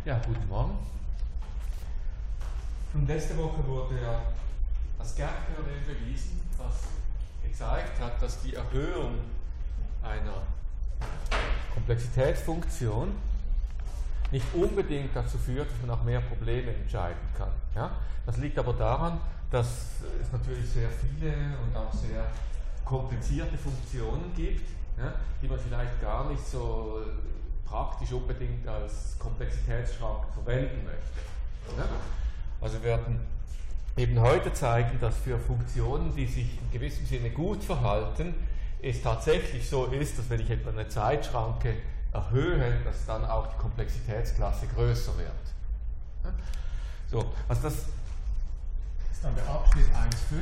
Ja, guten Morgen. Schon letzte Woche wurde ja das Gap-Theorem bewiesen, das gezeigt hat, dass die Erhöhung einer Komplexitätsfunktion nicht unbedingt dazu führt, dass man auch mehr Probleme entscheiden kann. Ja? Das liegt aber daran, dass es natürlich sehr viele und auch sehr komplizierte Funktionen gibt, ja, die man vielleicht gar nicht so praktisch unbedingt als Komplexitätsschranke verwenden möchte. Ja? Also wir werden eben heute zeigen, dass für Funktionen, die sich in gewissem Sinne gut verhalten, es tatsächlich so ist, dass wenn ich etwa eine Zeitschranke erhöhe, dass dann auch die Komplexitätsklasse größer wird. Ja? So, also das ist dann der Abschnitt 1.5.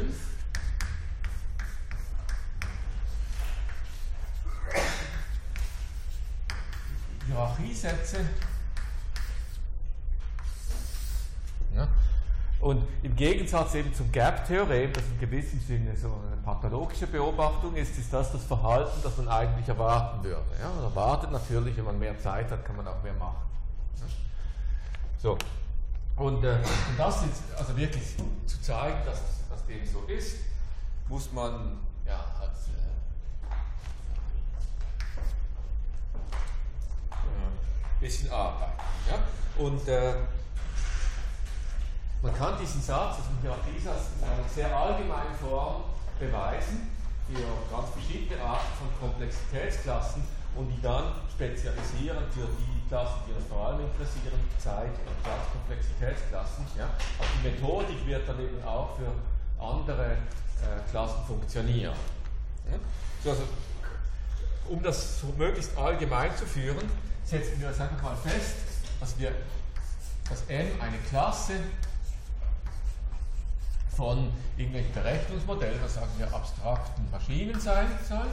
Hierarchiesätze. Ja. Und im Gegensatz eben zum Gap-Theorem, das in gewissem Sinne so eine pathologische Beobachtung ist, ist das Verhalten, das man eigentlich erwarten würde. Ja, man erwartet natürlich, wenn man mehr Zeit hat, kann man auch mehr machen. Ja. So. Und das jetzt also wirklich zu zeigen, dass dem so ist, muss man ja halt ein bisschen arbeiten. Ja? Und man kann diesen Satz, also den Hierarchiesatz, in einer sehr allgemeinen Form beweisen für ganz verschiedene Arten von Komplexitätsklassen und die dann spezialisieren für die Klassen, die uns vor allem interessieren, Zeit- und Platzkomplexitätsklassen. Ja? Also die Methodik wird dann eben auch für andere Klassen funktionieren. Ja? So, also, um das so möglichst allgemein zu führen, setzen wir jetzt einfach mal fest, dass M eine Klasse von irgendwelchen Berechnungsmodellen, was sagen wir, abstrakten Maschinen sein soll.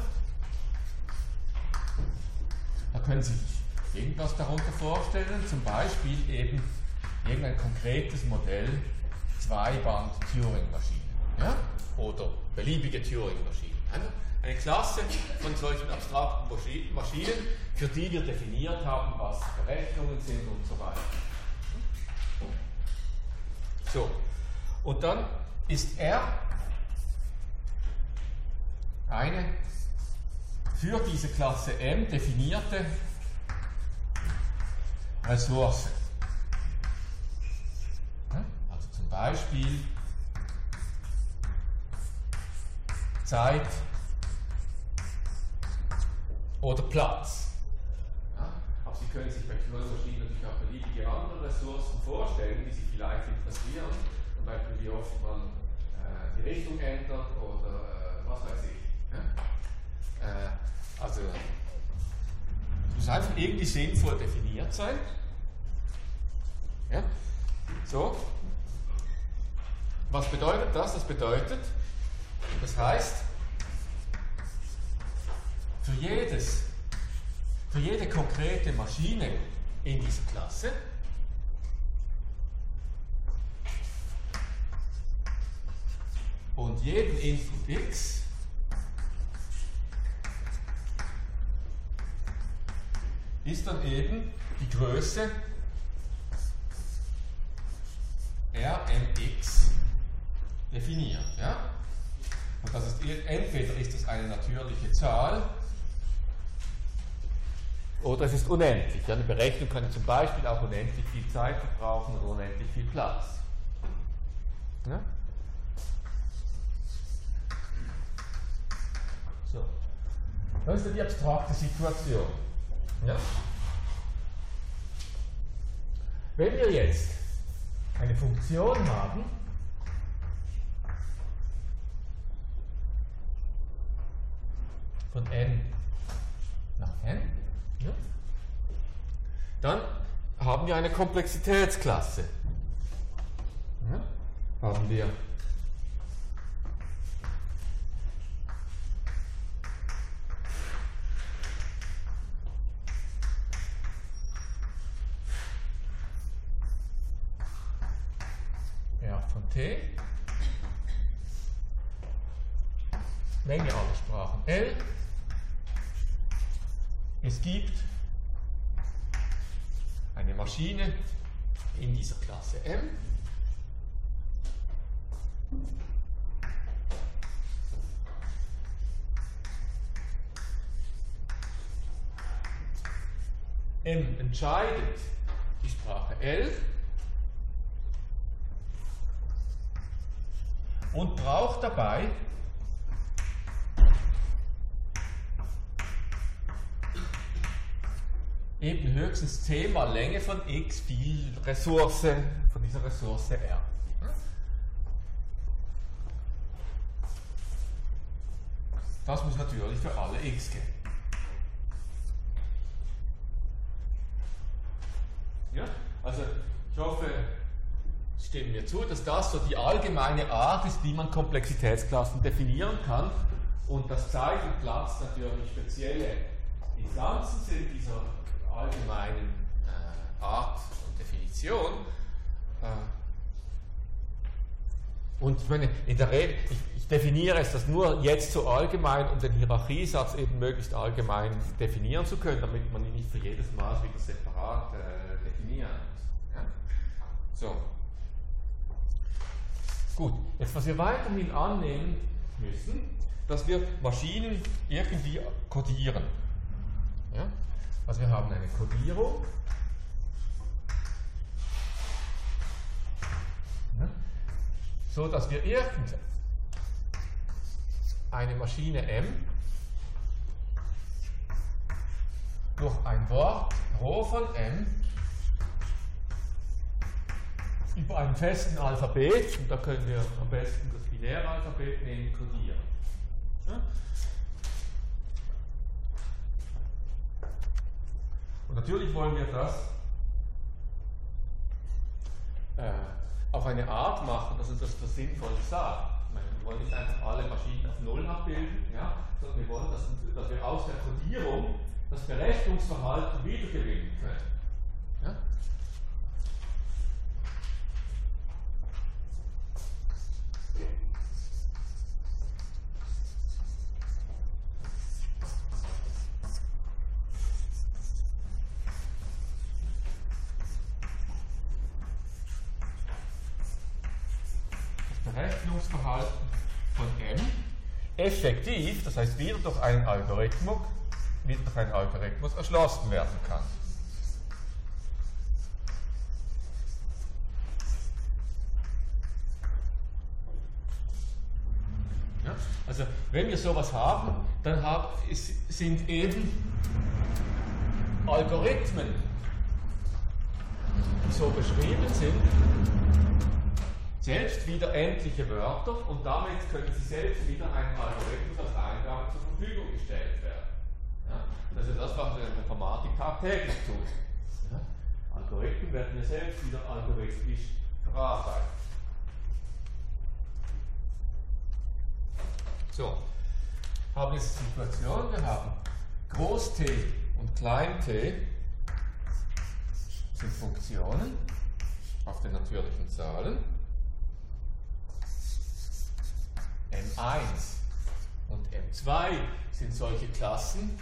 Da können Sie sich irgendwas darunter vorstellen, zum Beispiel eben irgendein konkretes Modell Zweiband-Turing-Maschine, ja? Oder beliebige Turing-Maschinen. Eine Klasse von solchen abstrakten Maschinen, für die wir definiert haben, was Berechnungen sind und so weiter. So, und dann ist R eine für diese Klasse M definierte Ressource. Also zum Beispiel Zeit oder Platz. Ja, aber Sie können sich bei Turing-Maschinen natürlich auch beliebige andere Ressourcen vorstellen, die Sie vielleicht interessieren, zum Beispiel wie oft man die Richtung ändert oder was weiß ich. Ja? Also es muss einfach irgendwie sinnvoll definiert sein. Ja? So. Was bedeutet das? Das bedeutet, das heißt, für jede konkrete Maschine in dieser Klasse und jeden Input x ist dann eben die Größe Rmx definiert. Ja? Und das ist entweder ist es eine natürliche Zahl oder es ist unendlich. Eine Berechnung kann zum Beispiel auch unendlich viel Zeit verbrauchen oder unendlich viel Platz. Ja? So. Das ist ja die abstrakte Situation. Ja? Wenn wir jetzt eine Funktion haben, von n nach n, ja, dann haben wir eine Komplexitätsklasse. Ja, haben wir R von t, Menge aller Sprachen L, es gibt eine Maschine in dieser Klasse M. M entscheidet die Sprache L und braucht dabei eben höchstens c mal Länge von x viel Ressource, von dieser Ressource R. Das muss natürlich für alle x gelten. Ja? Also ich hoffe, Sie stimmen mir zu, dass das so die allgemeine Art ist, wie man Komplexitätsklassen definieren kann. Und dass Zeit und Platz natürlich spezielle Instanzen sind dieser allgemeinen Art und Definition. Und ich meine, in der Regel, ich definiere es das nur jetzt so allgemein, um den Hierarchiesatz eben möglichst allgemein definieren zu können, damit man ihn nicht für jedes Maß wieder separat definieren muss. Ja? So. Gut, jetzt was wir weiterhin annehmen müssen, dass wir Maschinen irgendwie kodieren. Ja? Also wir haben eine Kodierung. Ja? So dass wir irgendeine Maschine M durch ein Wort Rho von M über einen festen Alphabet, und da können wir am besten das Binäralphabet nehmen, kodieren. Ja? Und natürlich wollen wir das auf eine Art machen, dass uns das sinnvoll sagt. Ich meine, wir wollen nicht einfach alle Maschinen auf Null abbilden, ja, sondern wir wollen, dass wir aus der Kodierung das Berechnungsverhalten wiedergewinnen können. Ja? Berechnungsverhalten von M effektiv, das heißt wieder durch einen Algorithmus erschlossen werden kann. Ja, also wenn wir sowas haben, dann sind eben Algorithmen, die so beschrieben sind, selbst wieder endliche Wörter, und damit können sie selbst wieder einen Algorithmus als Eingabe zur Verfügung gestellt werden. Ja? Das ist das, was wir in der Informatik tagtäglich tun. Ja? Algorithmen werden ja selbst wieder algorithmisch verarbeitet. So, haben jetzt die Situation, wir haben Groß T und Klein t sind Funktionen auf den natürlichen Zahlen. M1 und M2 sind solche Klassen.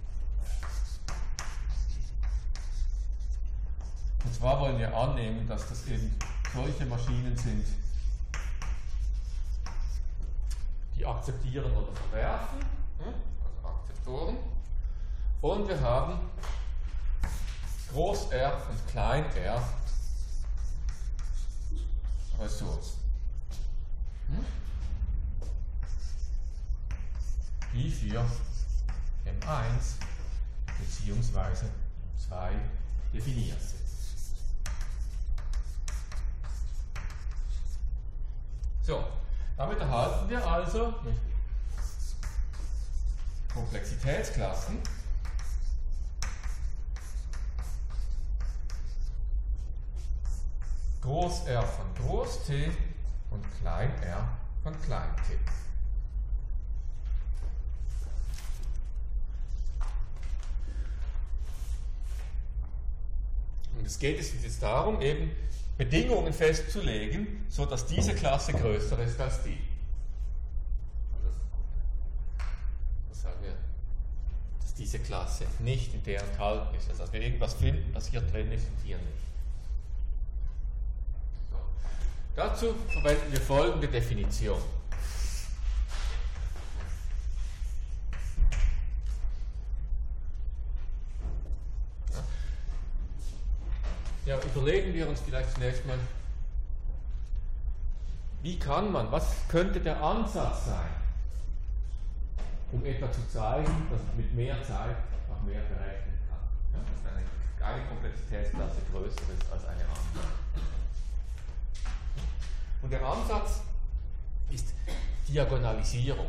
Und zwar wollen wir annehmen, dass das eben solche Maschinen sind, die akzeptieren oder verwerfen, also Akzeptoren. Und wir haben Groß R und Klein r Ressourcen. Die für M1 bzw. M2 definiert sind. So, damit erhalten wir also Komplexitätsklassen, Groß R von Groß T und Klein r von Klein t. Und es geht jetzt darum, eben Bedingungen festzulegen, sodass diese Klasse größer ist als die. Was sagen wir? Dass diese Klasse nicht in der enthalten ist. Also dass wir irgendwas finden, das hier drin ist und hier nicht. So. Dazu verwenden wir folgende Definition. Ja, überlegen wir uns vielleicht zunächst mal, wie kann man, was könnte der Ansatz sein, um etwa zu zeigen, dass ich mit mehr Zeit auch mehr berechnen kann. Ja, dass eine Komplexitätsklasse größer ist als eine andere. Und der Ansatz ist Diagonalisierung.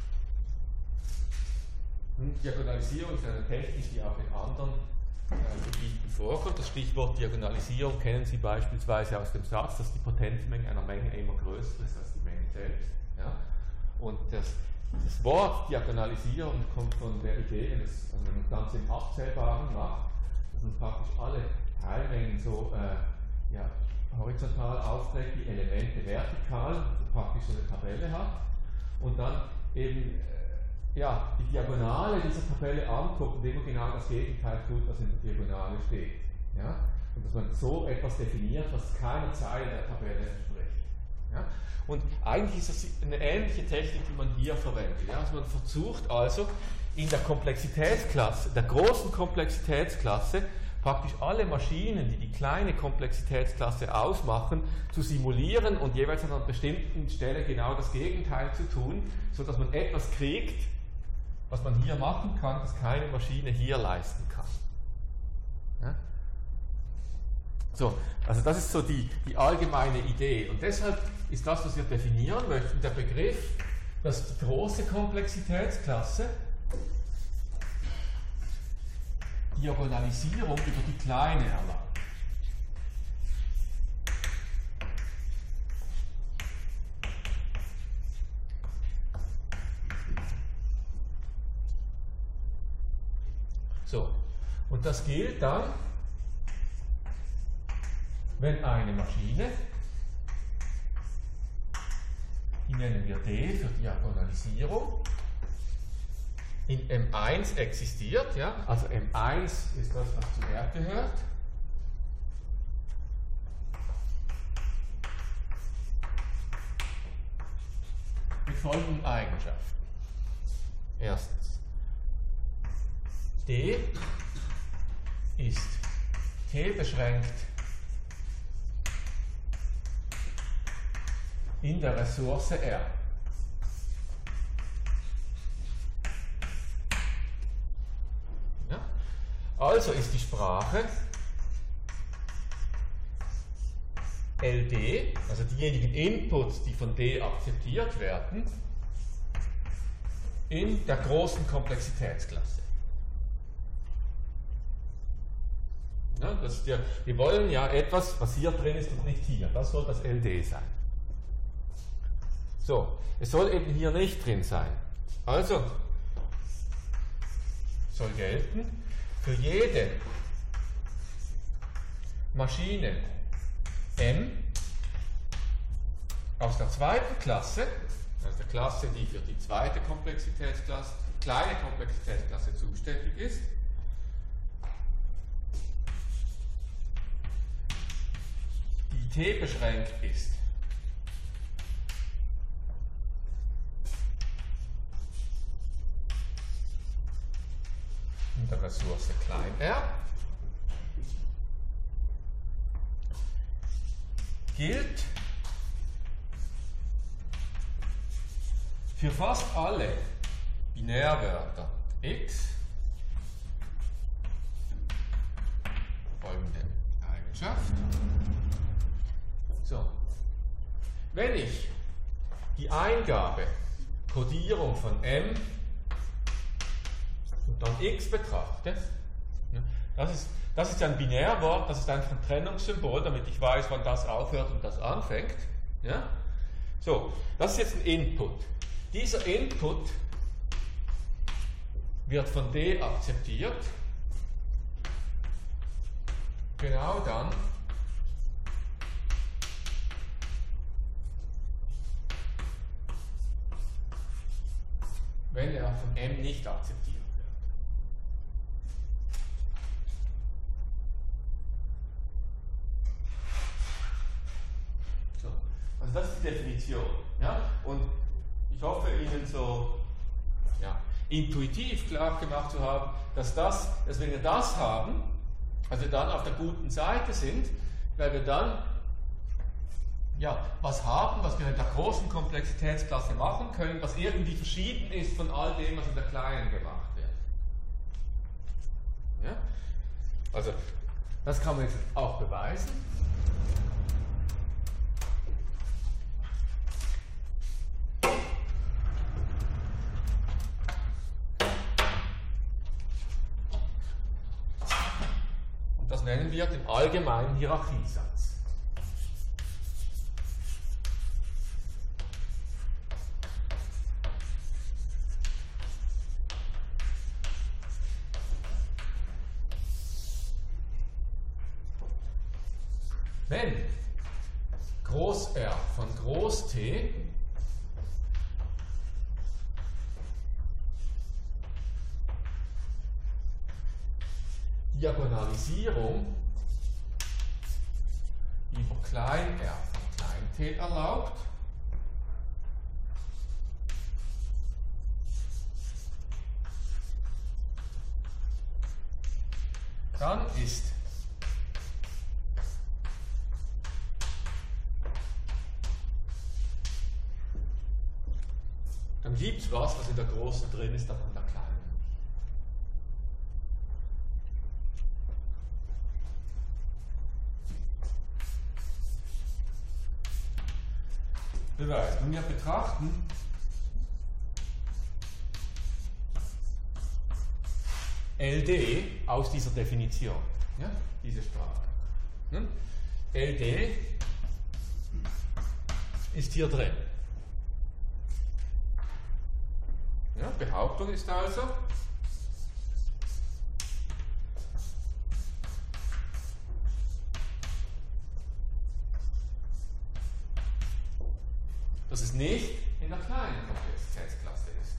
Diagonalisierung ist eine Technik, die auch in anderen Gebieten vorkommt. Das Stichwort Diagonalisierung kennen Sie beispielsweise aus dem Satz, dass die Potenzmenge einer Menge immer größer ist als die Menge selbst. Ja? Und das Wort Diagonalisierung kommt von der Idee, wenn man das Ganze im Abzählbaren macht, dass man praktisch alle Teilmengen so horizontal aufträgt, die Elemente vertikal, also praktisch so eine Tabelle hat, und dann eben die Diagonale dieser Tabelle anguckt, indem man genau das Gegenteil tut, was in der Diagonale steht. Ja? Und dass man so etwas definiert, was keiner Zeile der Tabelle entspricht. Ja? Und eigentlich ist das eine ähnliche Technik, die man hier verwendet. Ja? Also man versucht also in der Komplexitätsklasse, der großen Komplexitätsklasse, praktisch alle Maschinen, die die kleine Komplexitätsklasse ausmachen, zu simulieren und jeweils an einer bestimmten Stelle genau das Gegenteil zu tun, sodass man etwas kriegt, was man hier machen kann, das keine Maschine hier leisten kann. Ja? So, also das ist so die allgemeine Idee. Und deshalb ist das, was wir definieren möchten, der Begriff, dass die große Komplexitätsklasse Diagonalisierung über die kleine erlaubt. So, und das gilt dann, wenn eine Maschine, die nennen wir D für Diagonalisierung, in M1 existiert, ja? Also M1 ist das, was zu R gehört. Mit folgenden Eigenschaften. Erstens, D ist T beschränkt in der Ressource R. Also ist die Sprache LD, also diejenigen Inputs, die von D akzeptiert werden, in der großen Komplexitätsklasse. Ja, wir wollen ja etwas, was hier drin ist und nicht hier. Das soll das LD sein. So, es soll eben hier nicht drin sein. Also soll gelten, für jede Maschine M aus der zweiten Klasse, also der Klasse, die für die zweite Komplexitätsklasse, kleine Komplexitätsklasse zuständig ist, die T beschränkt ist. In der Ressource klein r gilt für fast alle Binärwörter x folgende Eigenschaft. So, wenn ich die Eingabe, Kodierung von m und dann x betrachte, das ist ein Binärwort, das ist einfach ein Trennungssymbol, damit ich weiß, wann das aufhört und das anfängt. Ja? So, das ist jetzt ein Input. Dieser Input wird von D akzeptiert, genau dann, wenn er von M nicht akzeptiert wird. Also das ist die Definition. Ja? Und ich hoffe, Ihnen so intuitiv klar gemacht zu haben, dass wenn wir das haben, also dann auf der guten Seite sind, weil wir dann was haben, was wir in der großen Komplexitätsklasse machen können, was irgendwie verschieden ist von all dem, was in der kleinen gemacht wird. Ja? Also, das kann man jetzt auch beweisen. Und das nennen wir den allgemeinen Hierarchiesatz. Wenn Groß R von Groß T Diagonalisierung über klein r von klein t erlaubt, dann gibt es was in der Großen drin ist, aber in der Kleinen nicht. Beweis. Wenn wir betrachten LD aus dieser Definition, diese Sprache. LD ist hier drin. Behauptung ist also, dass es nicht in der kleinen Komplexitätsklasse ist.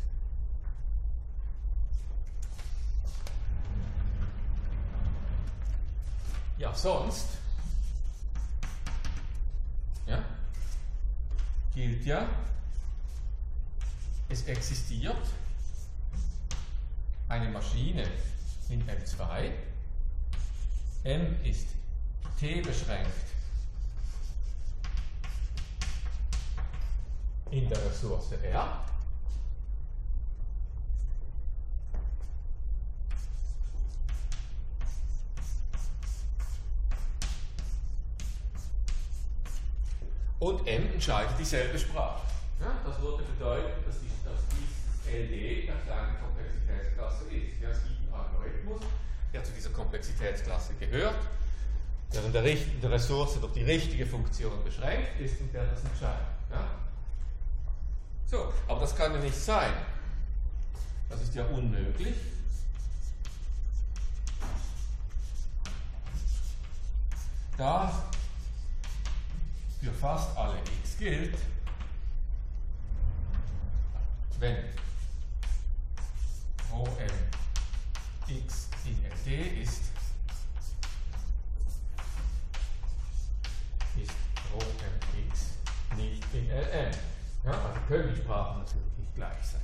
Ja, sonst gilt ja, es existiert eine Maschine in M2, M ist T beschränkt in der Ressource R, und M entscheidet dieselbe Sprache. Das würde bedeuten, dass dies LD der kleinen Komplexitätsklasse ist. Es gibt einen Algorithmus, der zu dieser Komplexitätsklasse gehört, der in der Ressource durch die richtige Funktion beschränkt ist und der das entscheidet. So, aber das kann ja nicht sein. Das ist ja unmöglich. Da für fast alle x gilt, wenn Rho m x in LD ist Rho m x nicht in Ln. Also können die Sprachen natürlich nicht gleich sein.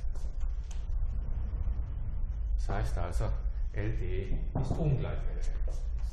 Das heißt also, LD ist ungleich Ln.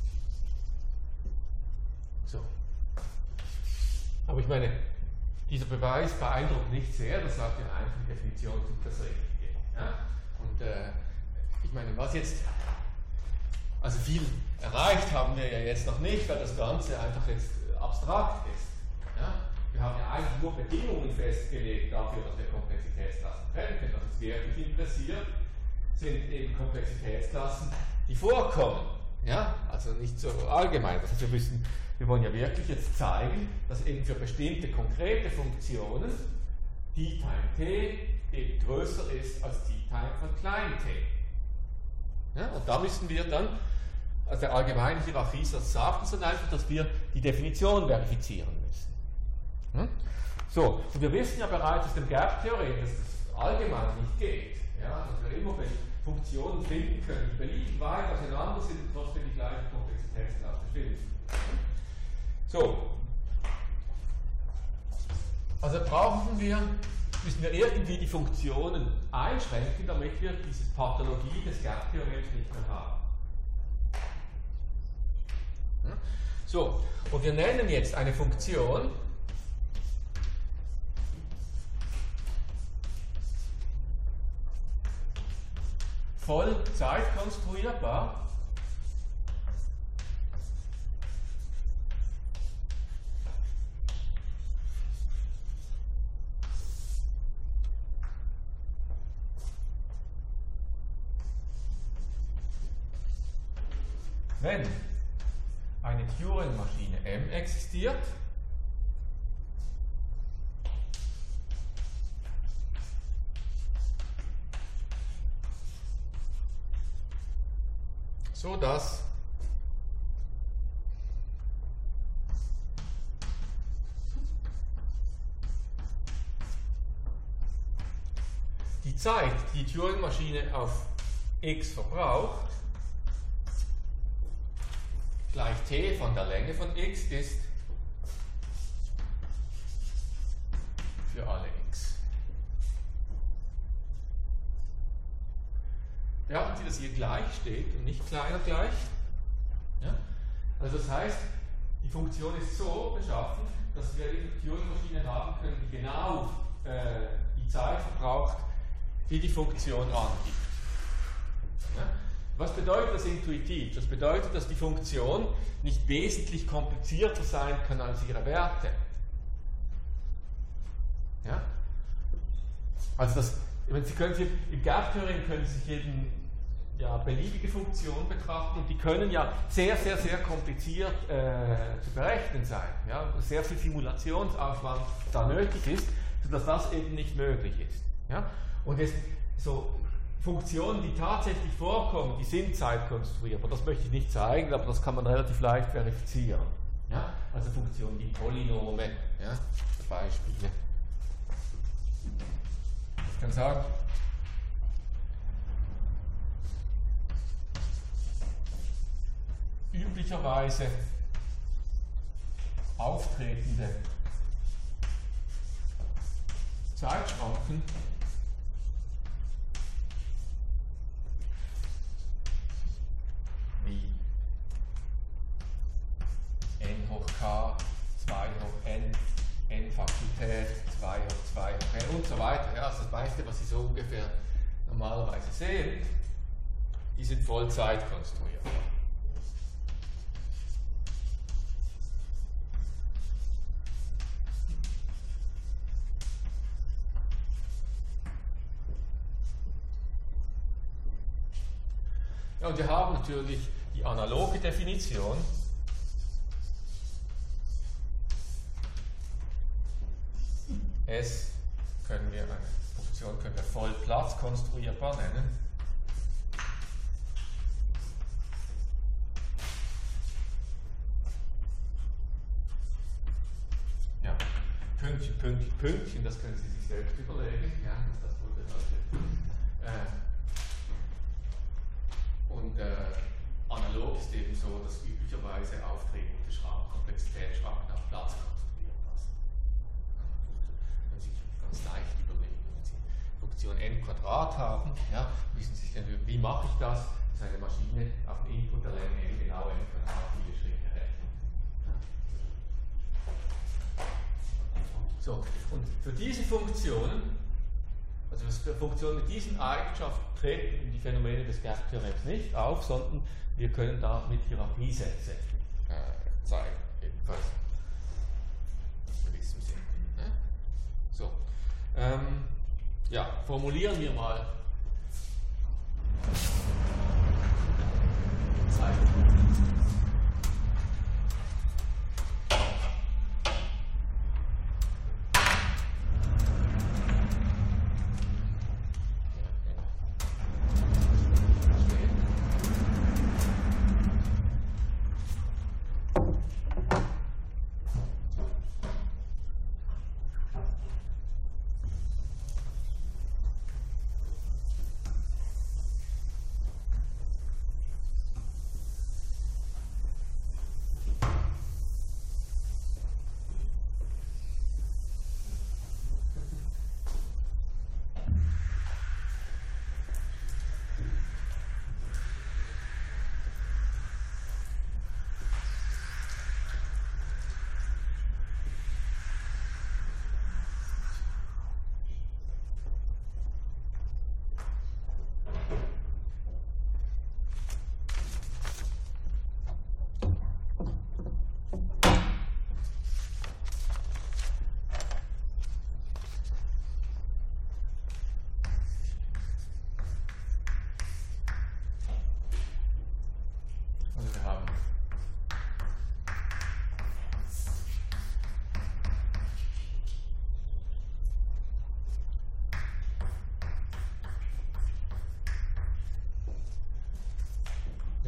So. Aber ich meine, dieser Beweis beeindruckt nicht sehr, das sagt ja einfach, die Definition tut das Richtige. Und ich meine, was jetzt, also viel erreicht haben wir ja jetzt noch nicht, weil das Ganze einfach jetzt abstrakt ist. Wir haben ja eigentlich nur Bedingungen festgelegt dafür, dass wir Komplexitätsklassen trennen können. Was uns wirklich interessiert, sind eben Komplexitätsklassen, die vorkommen. Also nicht so allgemein. Das heißt, wir wollen ja wirklich jetzt zeigen, dass eben für bestimmte konkrete Funktionen d Time t eben größer ist als d Time von klein t. Und da müssen wir dann, also der allgemeine Hierarchiesatz sagt uns dann einfach, dass wir die Definition verifizieren müssen. So, und wir wissen ja bereits aus dem Gap-Theorem, dass das allgemein nicht geht. Dass wir immer Funktionen finden können, die beliebig weit auseinander sind und trotzdem die gleiche Komplexitätsklasse finden. So. müssen wir irgendwie die Funktionen einschränken, damit wir diese Pathologie des Gap-Theorems nicht mehr haben. So, und wir nennen jetzt eine Funktion voll zeitkonstruierbar. Wenn eine Turing-Maschine M existiert, so dass die Zeit, die die Turing-Maschine auf x verbraucht, gleich t von der Länge von x ist für alle x. Beachten Sie, dass hier gleich steht und nicht kleiner gleich. Ja? Also das heißt, die Funktion ist so beschaffen, dass wir eine Turing-Maschine haben können, die genau die Zeit verbraucht, die die Funktion angibt. Ja? Was bedeutet das intuitiv? Das bedeutet, dass die Funktion nicht wesentlich komplizierter sein kann als ihre Werte. Ja? Also im Gap-Theorem können Sie sich eben beliebige Funktionen betrachten und die können ja sehr, sehr, sehr kompliziert zu berechnen sein. Ja? Sehr viel Simulationsaufwand da nötig ist, sodass das eben nicht möglich ist. Ja? Und jetzt so Funktionen, die tatsächlich vorkommen, die sind zeitkonstruierbar. Das möchte ich nicht zeigen, aber das kann man relativ leicht verifizieren. Ja? Also Funktionen wie Polynome, ja? Beispiele. Ich kann sagen, üblicherweise auftretende Zeitschranken wie n hoch k, 2 hoch n, n Fakultät, 2 hoch 2 hoch n und so weiter. Ja, also das meiste, was Sie so ungefähr normalerweise sehen, die sind voll zeitkonstruierbar. Ja, und wir haben natürlich die analoge Definition. S können wir eine Funktion voll platzkonstruierbar nennen. Ja, Pünktchen, Pünktchen, Pünktchen, das können Sie sich selbst überlegen. Ja, das wurde analog ist eben so, dass üblicherweise auftretende Komplexitätsschranken auf Platz konstruierbar sind. Können Sie sich ganz leicht überlegen, wenn Sie Funktion n Quadrat haben, ja, wissen Sie sich dann, wie mache ich das? Das ist eine Maschine auf den Input der Länge n genau n Quadrat viele Schritte rechnen. Ja. So, und für diese Funktionen, also für Funktionen mit diesen Eigenschaften treten die Phänomene des Gap-Theorems nicht auf, sondern wir können damit Hierarchiesätze zeigen, ebenfalls in gewissem Sinn. Ne? So, ja, formulieren wir mal Zeit.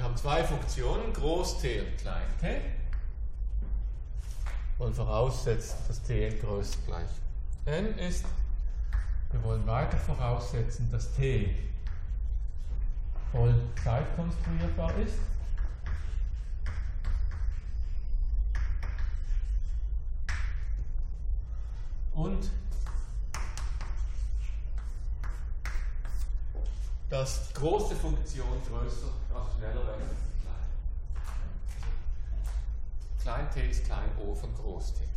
haben zwei Funktionen, groß t und klein t. Und voraussetzen, dass Tn größer gleich n ist. Wir wollen weiter voraussetzen, dass T voll zeitkonstruierbar ist. Und dass die große Funktion größer, also schneller wäre als die kleine. Klein t ist klein o von groß t.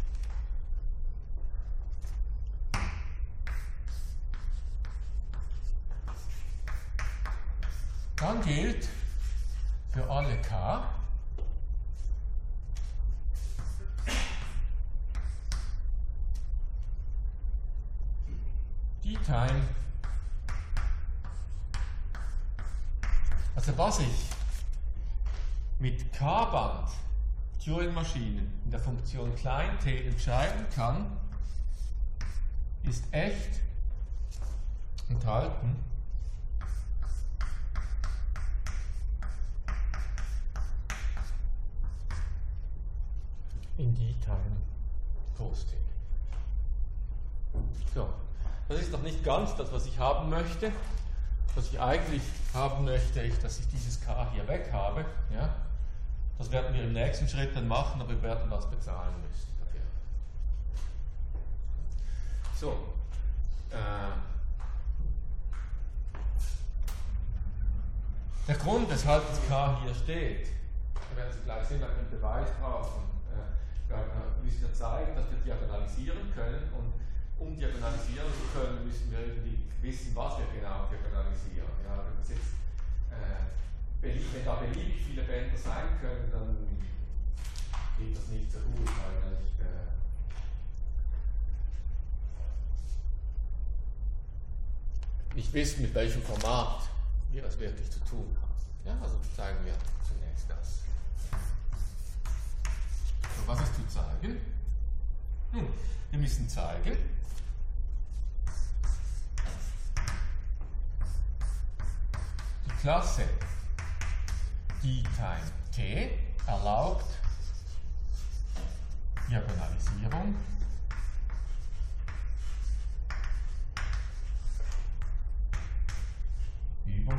Dann gilt für alle k die Time, also was ich mit K-Band Turing-Maschinen in der Funktion klein t entscheiden kann, ist echt enthalten in die Time groß t. So, das ist noch nicht ganz das, was ich haben möchte. Was ich eigentlich haben möchte, ist, dass ich dieses k hier weg habe. Ja? Das werden wir im nächsten Schritt dann machen, aber wir werden was bezahlen müssen dafür. So. Der Grund, weshalb das k hier steht, da werden Sie gleich sehen, wenn wir einen Beweis brauchen. Wir müssen ja zeigen, dass wir diagonalisieren können, und um diagonalisieren zu können, müssen wir irgendwie wissen, was wir genau diagonalisieren. Ja, wenn da beliebig viele Bänder sein können, dann geht das nicht so gut, weil nicht wissen, mit welchem Format wir es wirklich zu tun haben. Ja, also zeigen wir zunächst das. So, was ist zu zeigen? Nun, wir müssen zeigen, die Klasse d-Time t erlaubt Diagonalisierung über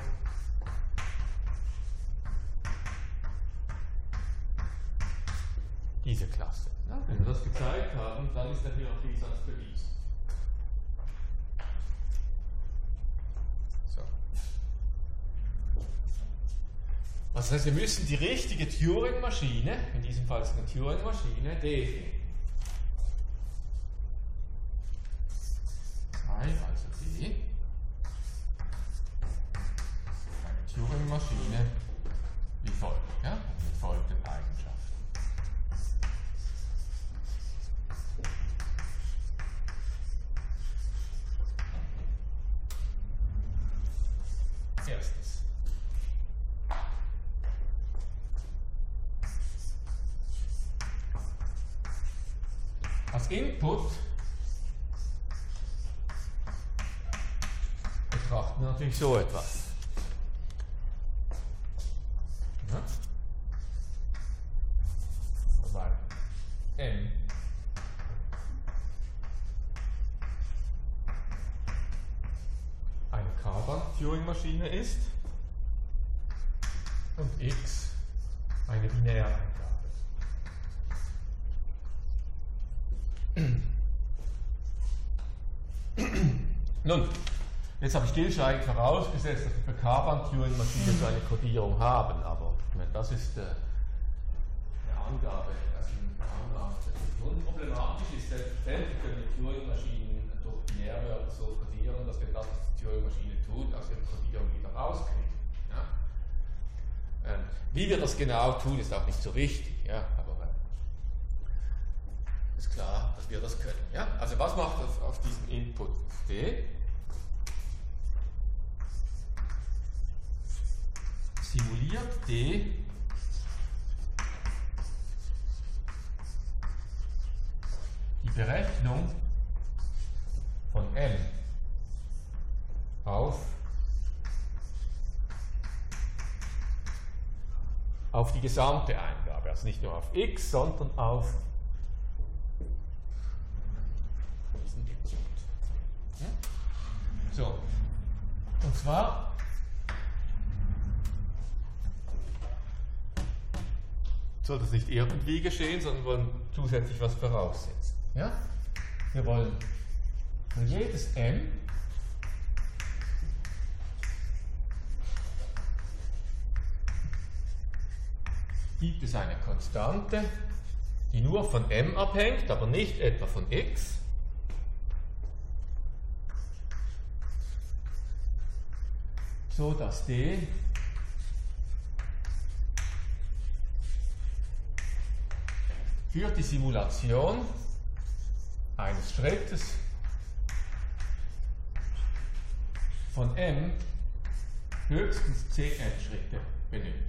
diese Klasse. Ja, wenn wir das gezeigt haben, dann ist der Hierarchiesatz bewiesen. So. Das heißt, wir müssen die richtige Turing-Maschine, in diesem Fall ist es eine Turing-Maschine, definieren. 2, also D, eine Turing-Maschine wie folgt, ja, mit folgenden Eigenschaften. Erstens. Als Input betrachten wir natürlich so etwas. Ja? Wobei M eine K-Band-Turing-Maschine ist und X eine Binäreingabe. Nun, jetzt habe ich stillschweigend vorausgesetzt, dass wir für K-Band-Turing-Maschinen so eine Codierung haben, aber ich meine, das ist eine Angabe, die unproblematisch ist. Selbstverständlich können die Turing-Maschinen durch Binärwörter so codieren, dass wenn das, was die Turing-Maschine tut, aus ihrer Codierung wieder rauskriegen. Ja? Wie wir das genau tun, ist auch nicht so wichtig, ja? Aber ist klar, dass wir das können. Ja? Also was macht das auf diesem Input D? Simuliert D die Berechnung von M auf auf die gesamte Eingabe. Also nicht nur auf x, sondern auf diesen Input. So, und zwar soll das nicht irgendwie geschehen, sondern wir wollen zusätzlich was voraussetzen. Ja? Wir wollen für jedes m gibt es eine Konstante, die nur von m abhängt, aber nicht etwa von x. So dass d für die Simulation eines Schrittes von m höchstens cn Schritte benötigt.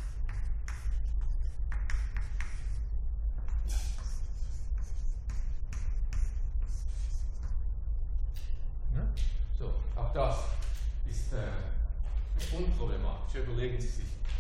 So, auch das ist unproblematisch. Überlegen Sie sich.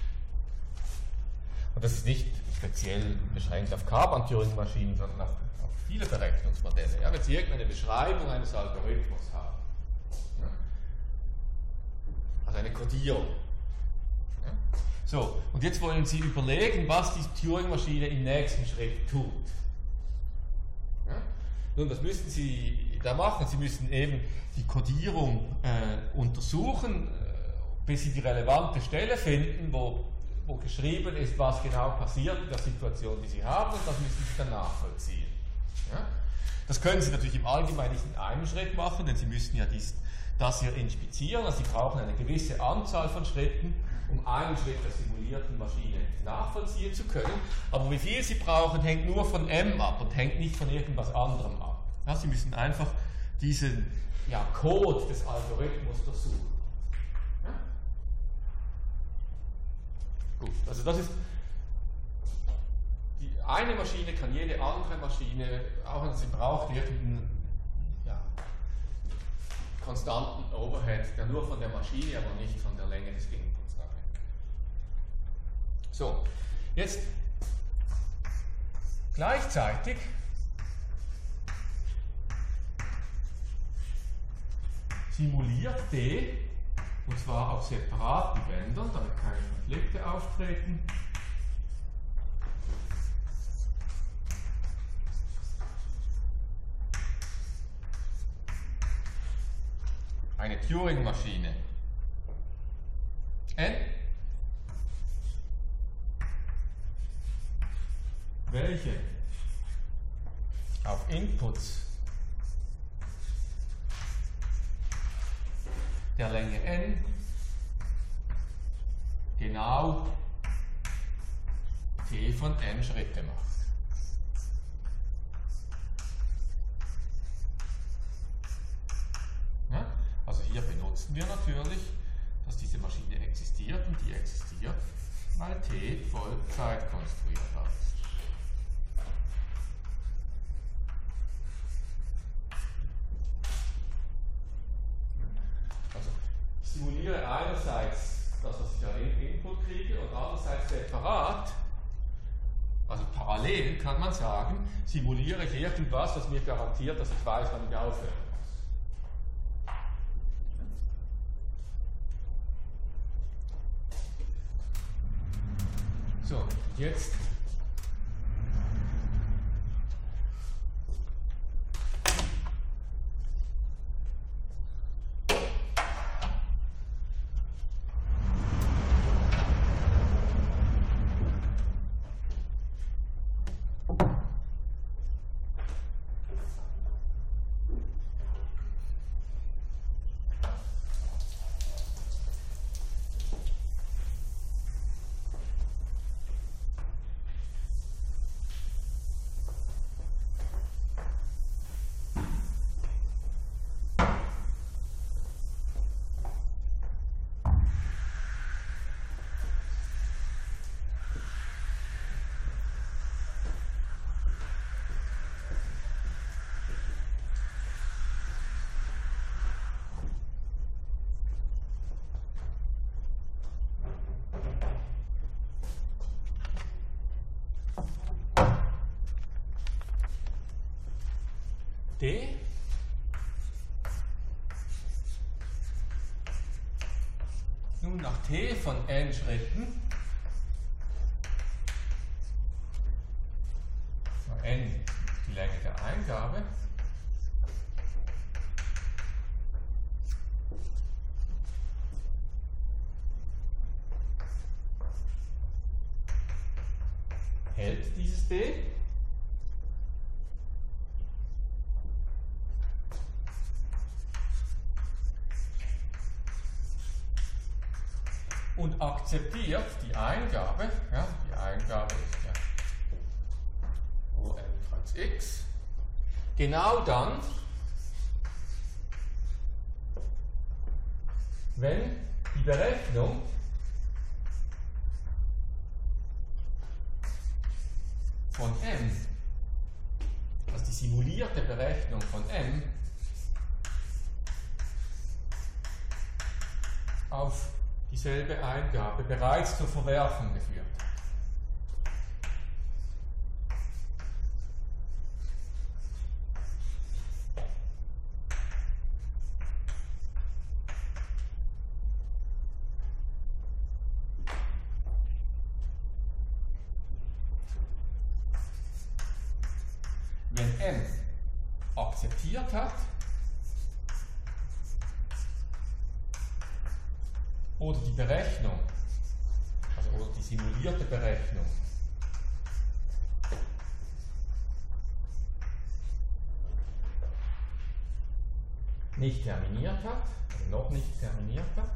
Und das ist nicht speziell beschränkt auf Karpan-Turing-Maschinen, sondern auf viele Berechnungsmodelle. Ja, wenn Sie irgendeine Beschreibung eines Algorithmus haben, ja, also eine Kodierung. Ja. So, und jetzt wollen Sie überlegen, was die Turing-Maschine im nächsten Schritt tut. Ja. Nun, was müssen Sie da machen? Sie müssen eben die Kodierung untersuchen, bis Sie die relevante Stelle finden, wo geschrieben ist, was genau passiert in der Situation, die Sie haben, und das müssen Sie dann nachvollziehen. Ja? Das können Sie natürlich im Allgemeinen nicht in einem Schritt machen, denn Sie müssen ja das hier inspizieren, also Sie brauchen eine gewisse Anzahl von Schritten, um einen Schritt der simulierten Maschine nachvollziehen zu können. Aber wie viel Sie brauchen, hängt nur von m ab und hängt nicht von irgendwas anderem ab. Ja, Sie müssen einfach diesen Code des Algorithmus durchsuchen. Ja? Gut, also das ist, die eine Maschine kann jede andere Maschine, auch wenn sie braucht, irgendeinen konstanten Overhead, der nur von der Maschine, aber nicht von der Länge des Inputs abhängt. So, jetzt gleichzeitig simuliert D, und zwar auf separaten Bändern, damit keine Konflikte auftreten, eine Turing-Maschine N, welche auf Inputs der Länge n genau t von n Schritte macht. Ja? Also hier benutzen wir natürlich, dass diese Maschine existiert, und die existiert, weil t voll zeitkonstruierbar ist. Ich simuliere einerseits das, was ich als Input kriege, und andererseits separat, also parallel kann man sagen, simuliere ich irgendwas, das mir garantiert, dass ich weiß, wann ich aufhören muss. So, jetzt D nun nach t von n Schritten, n die Länge der Eingabe, hält dieses D und akzeptiert die Eingabe, ja, die Eingabe ist ja OM trans x, genau dann, wenn die Berechnung von M, also die simulierte Berechnung von M, auf dieselbe Eingabe bereits zur Verwerfung geführt hat. Wenn M akzeptiert hat oder die Berechnung, also oder die simulierte Berechnung nicht terminiert hat, also noch nicht terminiert hat,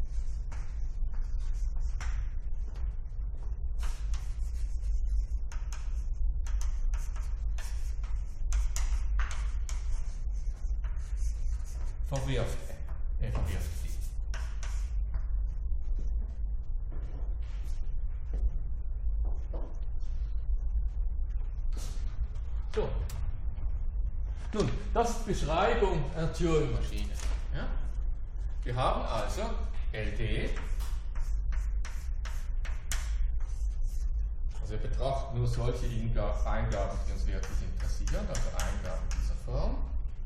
verwirft die. So. Nun, das ist die Beschreibung einer Turing-Maschine. Ja? Wir haben also LD, also wir betrachten nur solche Eingaben, die uns wirklich interessieren, also Eingaben dieser Form.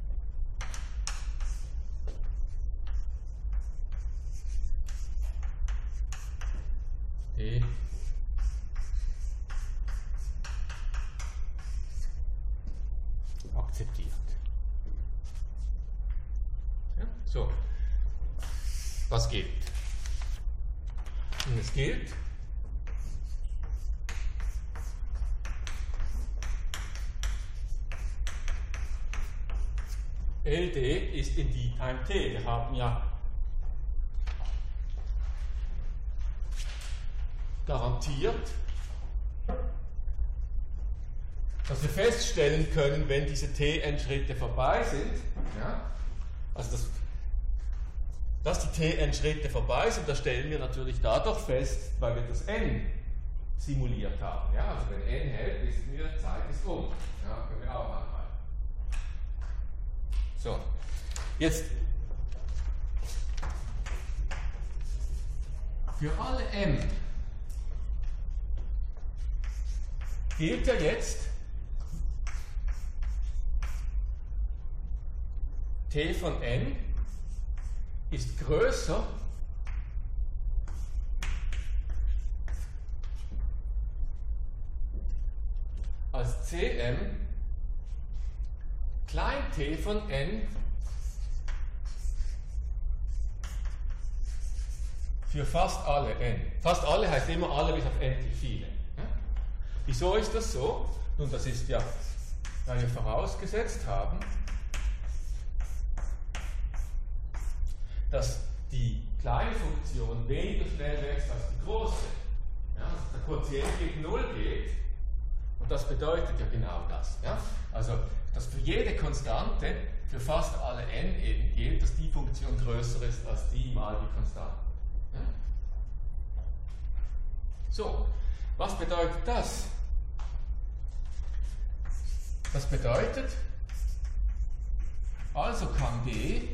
D akzeptiert. Ja, so, was gilt? Und es gilt, LD ist in D Time T. Wir haben ja garantiert, dass wir feststellen können, wenn diese Tn-Schritte vorbei sind, ja, also dass die Tn-Schritte vorbei sind, das stellen wir natürlich dadurch fest, weil wir das n simuliert haben. Ja, also wenn n hält, wissen wir, Zeit ist um. Ja, können wir auch anhalten. So, jetzt für alle m gilt ja jetzt t von n ist größer als cm klein t von n für fast alle n. Fast alle heißt immer alle bis auf endlich viele. Ja? Wieso ist das so? Nun, das ist ja, weil wir vorausgesetzt haben, dass die kleine Funktion weniger schnell wächst als die große. Ja? Der Quotient gegen 0 geht. Und das bedeutet ja genau das. Ja? Also, dass für jede Konstante, für fast alle n eben gilt, dass die Funktion größer ist als die mal die Konstante. Ja? So, was bedeutet das? Das bedeutet, also kann D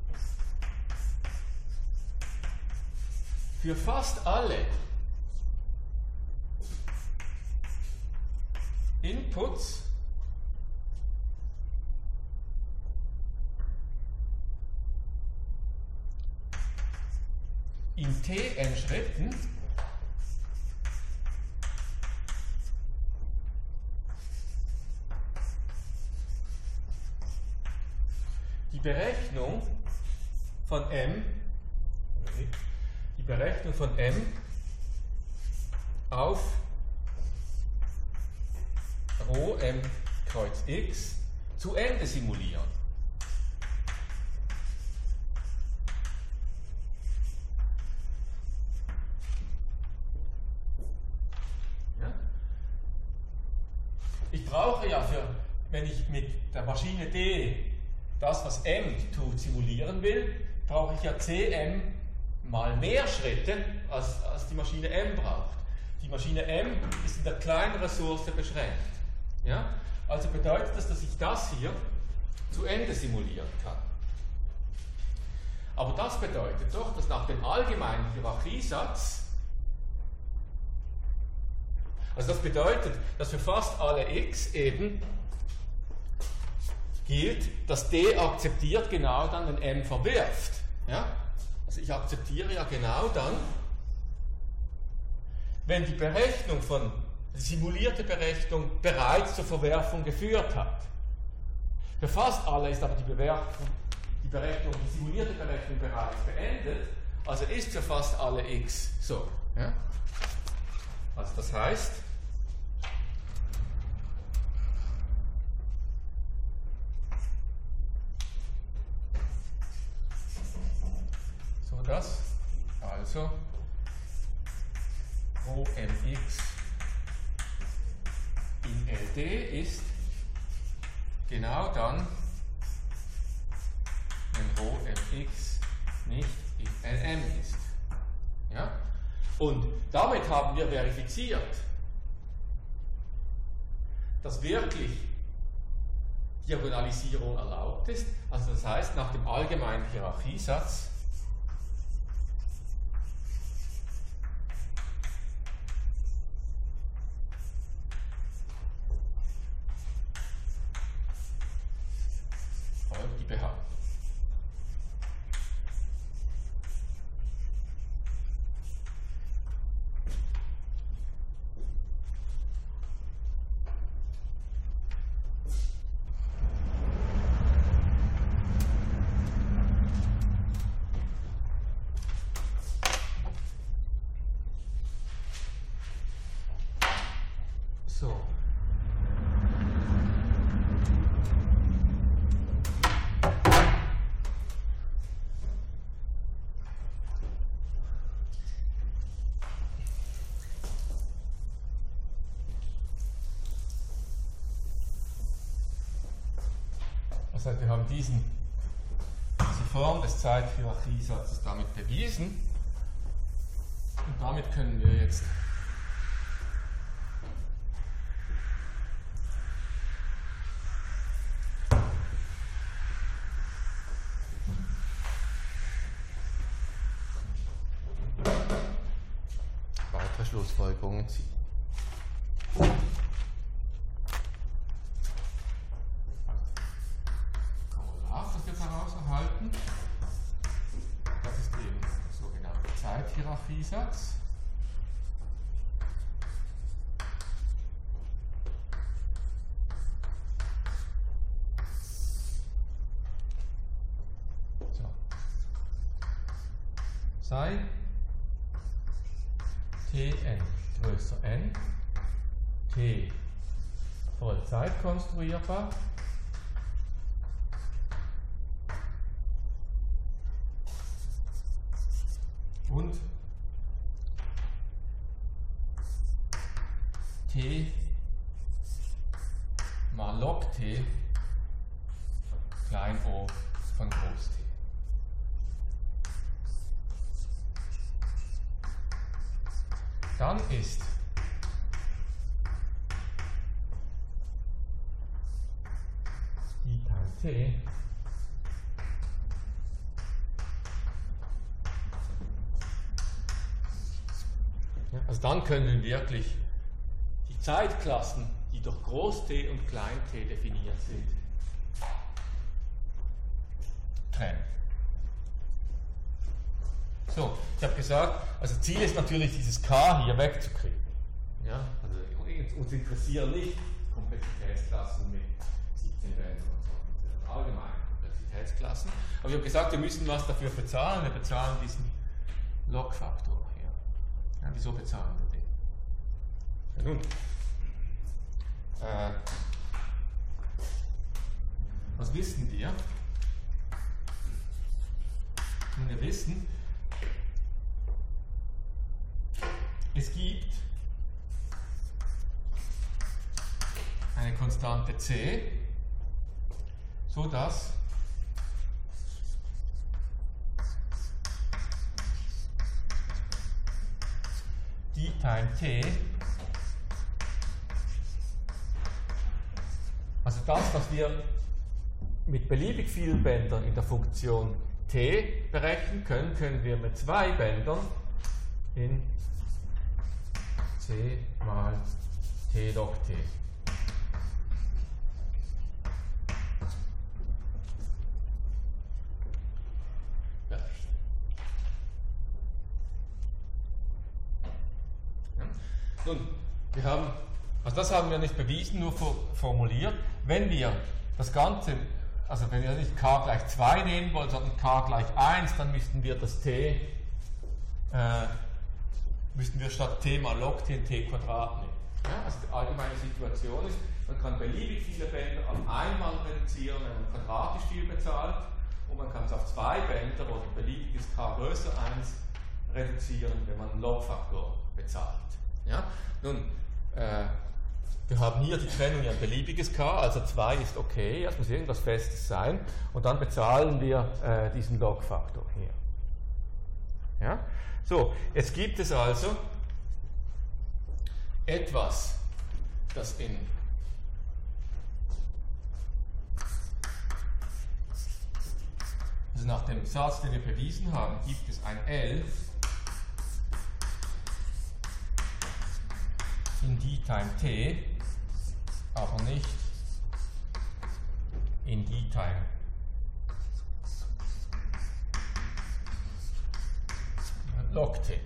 für fast alle Inputs in Tn Schritten die Berechnung von m auf Rho m Kreuz x zu Ende simulieren. Ja? Ich brauche ja wenn ich mit der Maschine D das, was m tut, simulieren will, brauche ich ja Cm mal mehr Schritte, als die Maschine m braucht. Die Maschine m ist in der kleinen Ressource beschränkt. Ja? Also bedeutet das, dass ich das hier zu Ende simulieren kann. Aber das bedeutet doch, dass nach dem allgemeinen Hierarchiesatz, also das bedeutet, dass für fast alle x eben gilt, dass D akzeptiert genau dann, wenn M verwirft. Ja? Also ich akzeptiere ja genau dann, wenn die simulierte Berechnung bereits zur Verwerfung geführt hat. Für fast alle ist aber die simulierte Berechnung bereits beendet, also ist für fast alle x so. Ja? Also das heißt, dass also Rho mx in LD ist genau dann, wenn Rho mx nicht in Lm ist. Ja? Und damit haben wir verifiziert, dass wirklich Diagonalisierung erlaubt ist. Also das heißt, nach dem allgemeinen Hierarchiesatz folgt die Behauptung. So. Das heißt, wir haben diese Form des Zeithierarchiesatzes damit bewiesen und damit können wir jetzt weitere Schlussfolgerungen ziehen. Korrelat, das wir daraus erhalten, das ist eben der sogenannte Zeithierarchiesatz. So. Sei Tn größer n, T voll zeitkonstruierbar, und T mal log T klein o von groß T. Dann ist I teilt T ja, also dann können wir wirklich die Zeitklassen, die durch Groß-T und Klein-T definiert sind, trennen. So. ich habe gesagt, also Ziel ist natürlich, dieses K hier wegzukriegen. Ja? Also uns interessieren nicht Komplexitätsklassen mit 17 Bändern und so, sondern allgemein Komplexitätsklassen. Aber ich habe gesagt, wir müssen was dafür bezahlen. Wir bezahlen diesen Log-Faktor hier. Ja, wieso bezahlen wir den? Ja, nun, was wissen wir? Nun, wir wissen, es gibt eine Konstante c, so dass d time t, also das, was wir mit beliebig vielen Bändern in der Funktion t berechnen können, können wir mit 2 Bändern in c mal t log t. Nun, wir haben, also das haben wir nicht bewiesen, nur formuliert. Wenn wir das Ganze, also wenn wir nicht k gleich 2 nehmen wollen, sondern k gleich 1, dann müssten wir das t, müssten wir statt t mal log t in t Quadrat nehmen. Ja, also die allgemeine Situation ist, man kann beliebig viele Bänder auf einmal reduzieren, wenn man quadratisch viel bezahlt, und man kann es auf 2 Bänder oder beliebiges k größer 1 reduzieren, wenn man einen Log-Faktor bezahlt. Ja? Nun, wir haben hier die Trennung in ein beliebiges k, also 2 ist okay, es muss irgendwas Festes sein, und dann bezahlen wir diesen Log-Faktor hier. Ja? So, jetzt gibt es also etwas, das also nach dem Satz, den wir bewiesen haben, gibt es ein L in d time t, aber nicht in d time log t.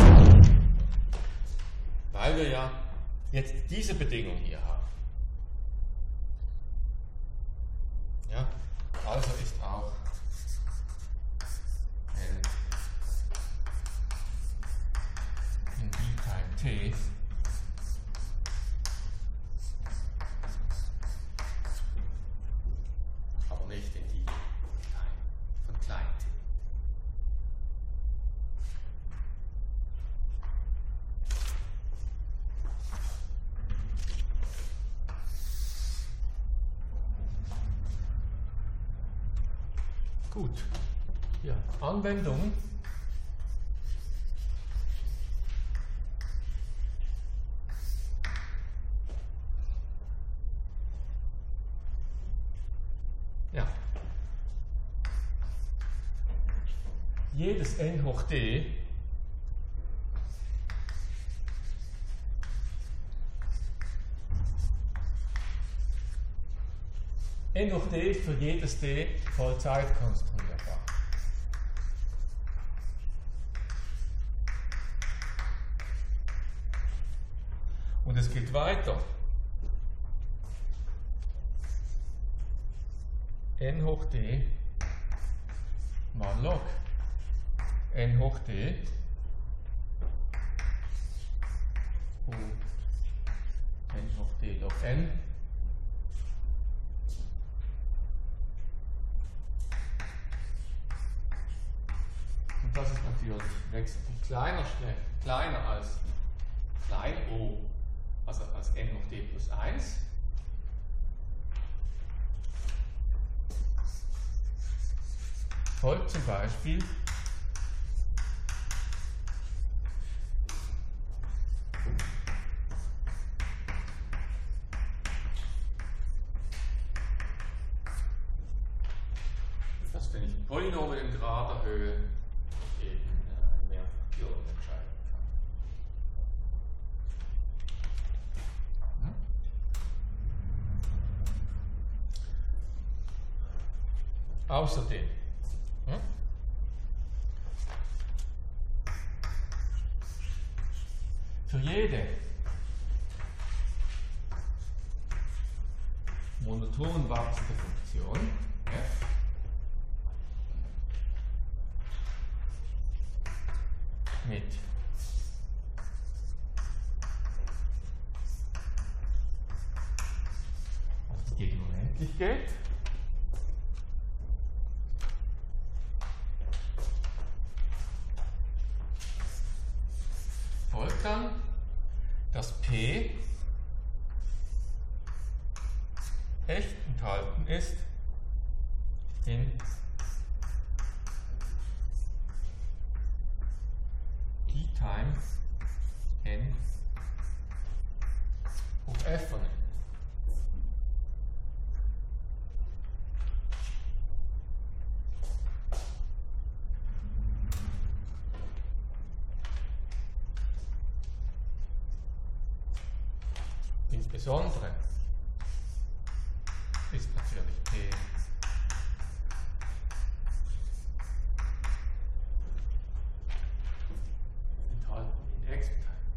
Weil wir ja jetzt diese Bedingung hier haben. Ja, also ist auch L in d time t nicht in die von klein t. Gut. Ja, Anwendung. Ja. Jedes n hoch d n hoch d ist für jedes d Vollzeit konstruierbar. Und es geht weiter. N hoch d mal log n hoch d und n hoch d log n und das ist natürlich wechselnd kleiner als klein o, also als n hoch d plus 1. Folgt zum Beispiel dass, wenn ich Polynome im Grad erhöhe, eben mehr Faktoren entscheiden kann. Außerdem für jede monoton wachsende Funktion f mit was gegen unendlich geht, folgt dann, dass P echt enthalten ist in P times n hoch f von n. Insbesondere ist natürlich P enthalten in X.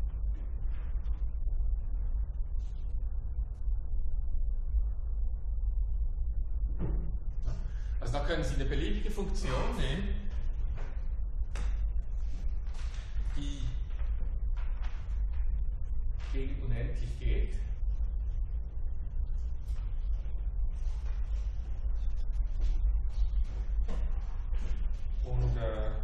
Also da können Sie eine beliebige Funktion nehmen, die gegen unendlich geht. Und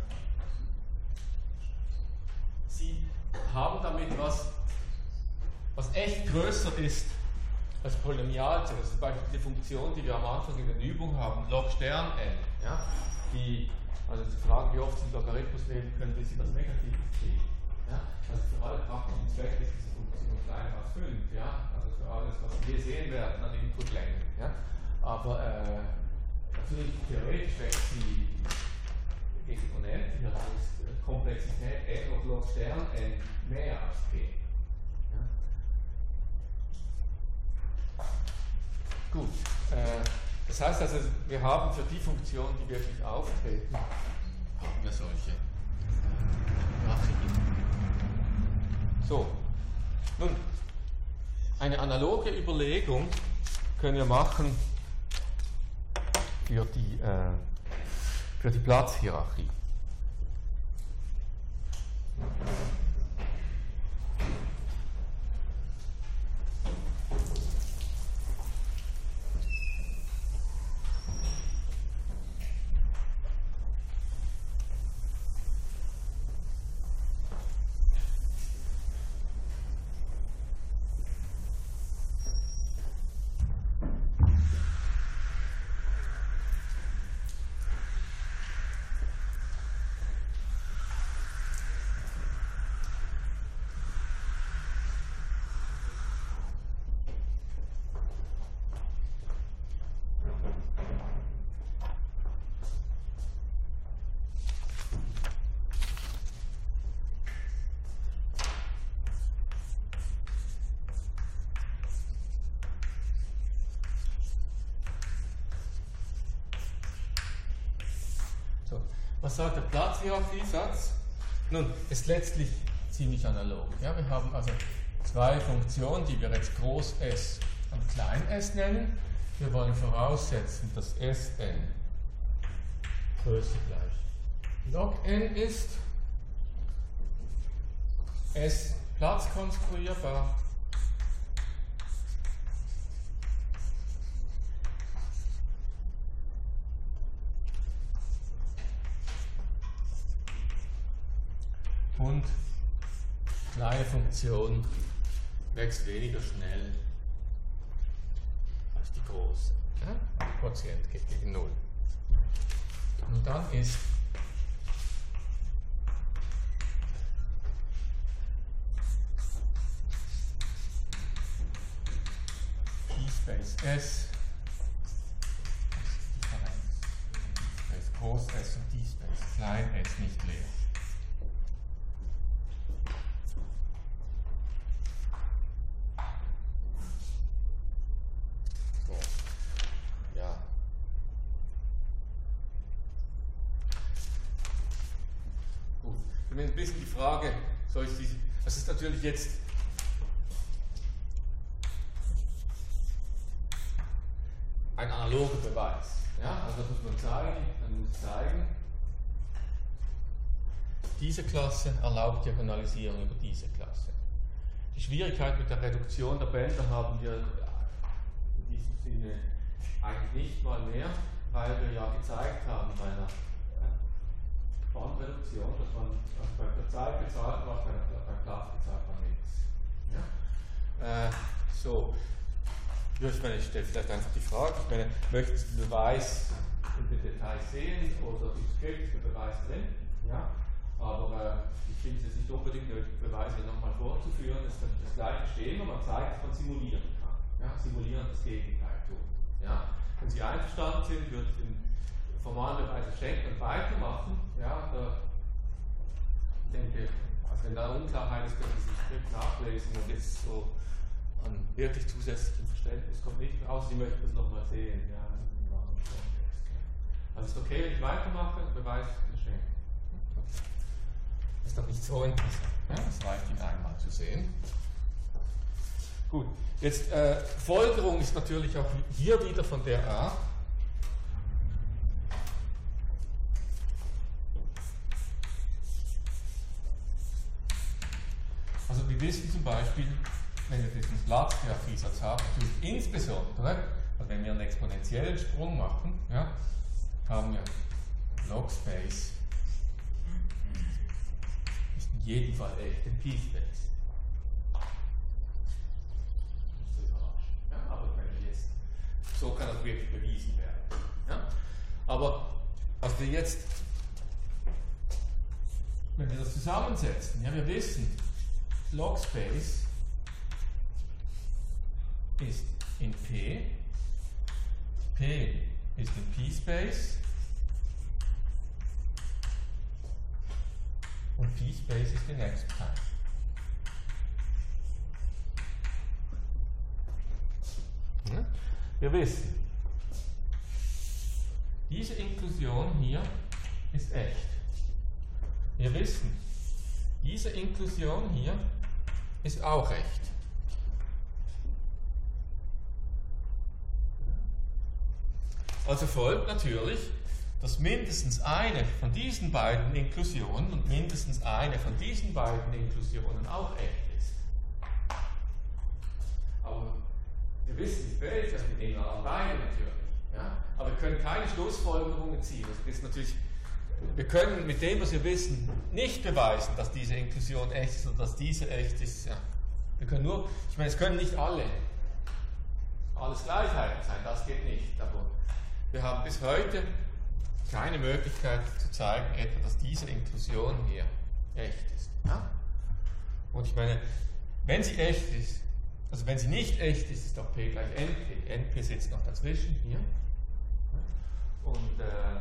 Sie haben damit was echt größer ist als Polynomialzeit. Das ist zum Beispiel die Funktion, die wir am Anfang in der Übung haben, log Stern n. Ja? Also die Frage, wie oft Sie Logarithmus nehmen können, bis Sie das Negatives kriegen. Ja? Also für alle praktischen Zwecke ist diese Funktion kleiner als 5. Ja? Also für alles, was wir sehen werden an Inputlängen. Ja? Aber natürlich theoretisch wächst sie gegen unendlich, also ist Komplexität n und log Stern n mehr als p. Ja? Gut, das heißt also, wir haben für die Funktionen, die wirklich auftreten, haben wir solche Graphiken. So, nun, eine analoge Überlegung können wir machen für die Platzhierarchie. Was sagt der Platzhierarchiesatz? Nun, ist letztlich ziemlich analog. Ja, wir haben also zwei Funktionen, die wir jetzt Groß S und Klein s nennen. Wir wollen voraussetzen, dass Sn Größe gleich log n ist, S platzkonstruierbar, und kleine Funktion wächst weniger schnell als die große. Ja? Der Quotient geht gegen 0. Und dann ist P-Space S Differenz D-Space Groß S und D-Space Klein S nicht leer. Ein bisschen die Frage, soll ich Das ist natürlich jetzt ein analoger Beweis. Ja? Also das muss man zeigen. Man muss zeigen, diese Klasse erlaubt Diagonalisierung über diese Klasse. Die Schwierigkeit mit der Reduktion der Bänder haben wir in diesem Sinne eigentlich nicht mal mehr, weil wir ja gezeigt haben bei einer Bandreduktion, dass man bei der Zeit bezahlt war, beim Platz bezahlt man nichts. Ja? So. Ja, ich meine, ich stelle vielleicht einfach die Frage, ich meine, möchten Sie den Beweis in den Details sehen oder ist der Beweis drin? Ja? Aber ich finde es nicht unbedingt nötig, Beweise nochmal vorzuführen, es kann das gleiche stehen, und man zeigt, dass man simulieren kann. Ja? Simulieren das Gegenteil tun. Ja? Wenn Sie einverstanden sind, würde ich den formalen Beweis schenken und weitermachen. Ja? Ich denke, also wenn da Unklarheit ist, können Sie sich nachlesen und jetzt so an wirklich zusätzlichem Verständnis kommt nicht mehr, außer Sie möchten das nochmal sehen. Ja, also ist okay, wenn ich weitermache und Beweis geschenkt. Ist doch nicht so interessant. Ja, das reicht Ihnen einmal zu sehen. Gut, jetzt Folgerung ist natürlich auch hier wieder von der Art. Also wir wissen zum Beispiel, wenn wir diesen Platz-Hierarchiesatz haben, natürlich insbesondere, also wenn wir einen exponentiellen Sprung machen, ja, haben wir Log-Space ist in jedem Fall echt ein P-Space. Ja, aber wenn wir jetzt, so kann das wirklich bewiesen werden. Ja? Aber also wir jetzt, wenn wir das zusammensetzen, ja, wir wissen, Log-Space ist in P ist in P-Space und P-Space ist in X-Prime. Ja? Wir wissen, diese Inklusion hier ist echt. Wir wissen, diese Inklusion hier ist auch echt. Also folgt natürlich, dass mindestens eine von diesen beiden Inklusionen und mindestens eine von diesen beiden Inklusionen auch echt ist. Aber wir wissen nicht welche, also wir nehmen alle beide natürlich. Ja? Aber wir können keine Schlussfolgerungen ziehen. Das ist natürlich, wir können mit dem, was wir wissen, nicht beweisen, dass diese Inklusion echt ist oder dass diese echt ist. Ja. Wir können nur, ich meine, es können nicht alles Gleichheiten sein, das geht nicht. Aber wir haben bis heute keine Möglichkeit zu zeigen, etwa, dass diese Inklusion hier echt ist. Ja? Und ich meine, wenn sie echt ist, also wenn sie nicht echt ist, ist auch P gleich NP. NP sitzt noch dazwischen, hier. Und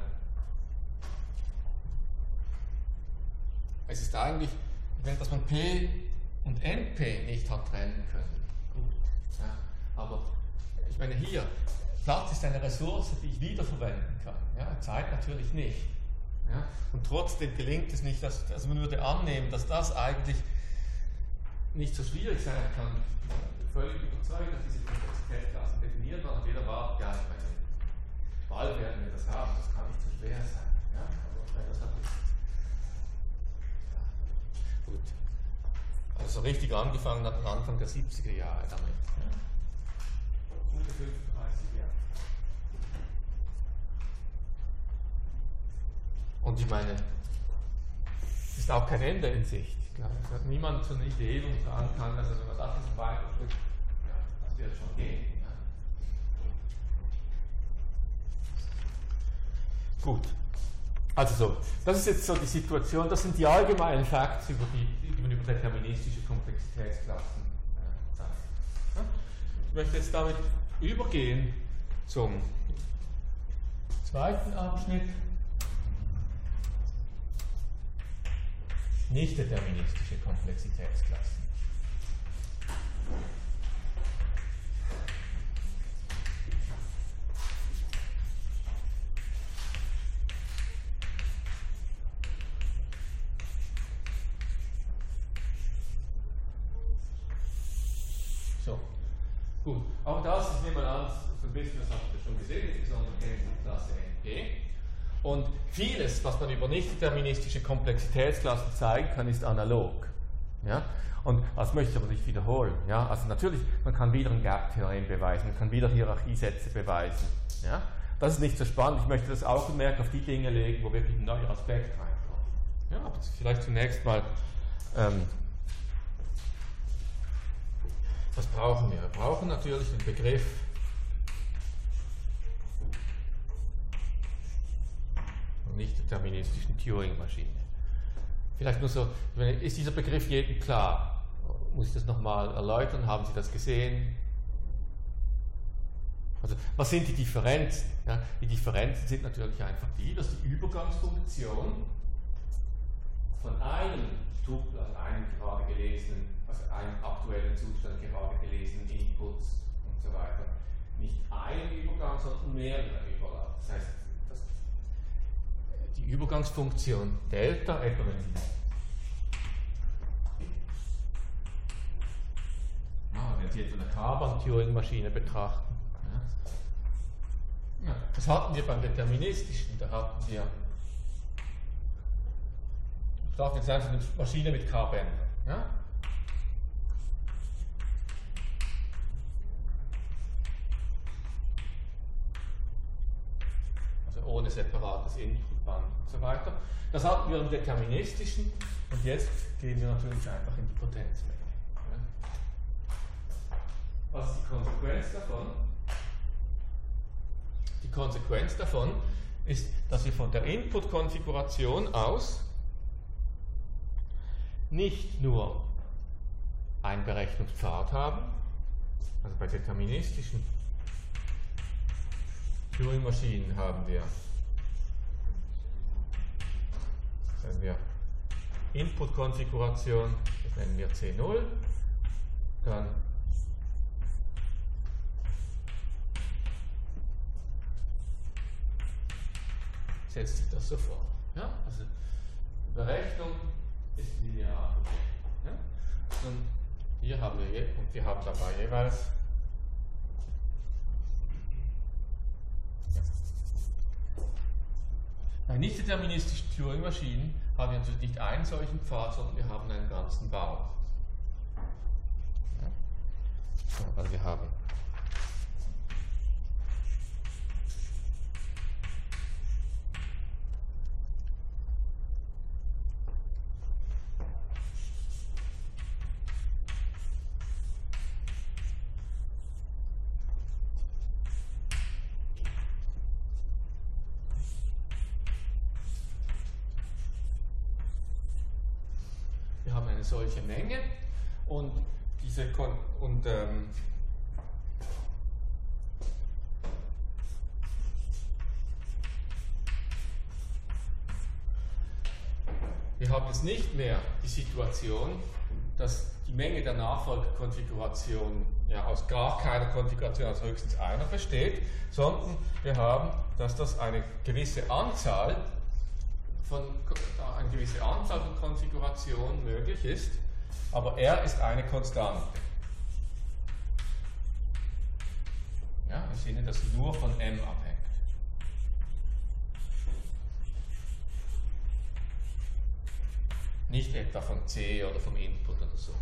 es ist eigentlich, dass man P und NP nicht hat trennen können. Gut. Ja? Aber ich meine, hier, Platz ist eine Ressource, die ich wiederverwenden kann. Ja, Zeit natürlich nicht. Ja, und trotzdem gelingt es nicht, also man würde annehmen, dass das eigentlich nicht so schwierig sein kann. Ich bin völlig überzeugt, dass diese Komplexitätsklassen definiert waren. Und jeder wartet, ja, ich meine, bald werden wir das haben, das kann nicht so schwer sein. Ja, aber das hat jetzt, ja. Gut. Also richtig angefangen hat Anfang der 70er Jahre damit. Ja. Gute 35 Jahre. Und ich meine, es ist auch kein Ende in Sicht. Ich glaube, es hat niemand so eine Idee, wo man sagen kann, dass wenn man das jetzt weiterführt, ja, das wird schon gehen. Ja. Gut. Also so, das ist jetzt so die Situation, das sind die allgemeinen Facts, die man über deterministische Komplexitätsklassen sagt. Ja. Ich möchte jetzt damit übergehen zum zweiten Abschnitt. Nicht deterministische Komplexitätsklassen. Gut, auch das, ich nehme mal an, so ein bisschen, das habt ihr schon gesehen, insbesondere kennt ihr die Klasse NP. Und vieles, was man über nicht-deterministische Komplexitätsklassen zeigen kann, ist analog. Ja? Und das möchte ich aber nicht wiederholen. Ja? Also natürlich, man kann wieder ein Gap-Theorem beweisen, man kann wieder Hierarchiesätze beweisen. Ja? Das ist nicht so spannend. Ich möchte das Augenmerk auf die Dinge legen, wo wirklich ein neuer Aspekt reinkommt. Ja, aber vielleicht zunächst mal, was brauchen wir? Wir brauchen natürlich den Begriff nicht-deterministischen Turing-Maschine. Vielleicht nur so, ist dieser Begriff jedem klar? Muss ich das nochmal erläutern? Haben Sie das gesehen? Also, was sind die Differenzen? Ja, die Differenzen sind natürlich einfach die, dass die Übergangsfunktion von einem Tupel, also einem gerade gelesenen, also einem aktuellen Zustand gerade gelesenen Inputs und so weiter, nicht einen Übergang, sondern mehrere überlappt. Das heißt, die Übergangsfunktion Delta, etwa wenn Sie etwa eine Carbon-Turing-Maschine betrachten. Ja, das hatten wir beim Deterministischen, da hatten wir, ich betrachte jetzt einfach eine Maschine mit K-Bändern. Ja? Also ohne separates Inputband und so weiter. Das hatten wir im Deterministischen und jetzt gehen wir natürlich einfach in die Potenzmenge. Was ist die Konsequenz davon? Die Konsequenz davon ist, dass wir von der Input-Konfiguration aus nicht nur einen Berechnungspfad haben, also bei deterministischen Turing-Maschinen haben wir, wenn wir Input-Konfiguration, das nennen wir C0, dann setzt sich das so fort. Ja? Also die Berechnung ist linear. Ja? Und hier haben wir haben dabei jeweils bei nicht-deterministischen Turing-Maschinen haben wir natürlich nicht einen solchen Pfad, sondern wir haben einen ganzen Baum. Ja? So, also wir haben eine solche Menge und wir haben jetzt nicht mehr die Situation, dass die Menge der Nachfolgekonfiguration ja aus gar keiner Konfiguration, also höchstens einer besteht, sondern wir haben, dass das eine gewisse Anzahl von Konfigurationen möglich ist, aber R ist eine Konstante. Ja, im Sinne, dass nur von M abhängt. Nicht etwa von C oder vom Input oder sowas.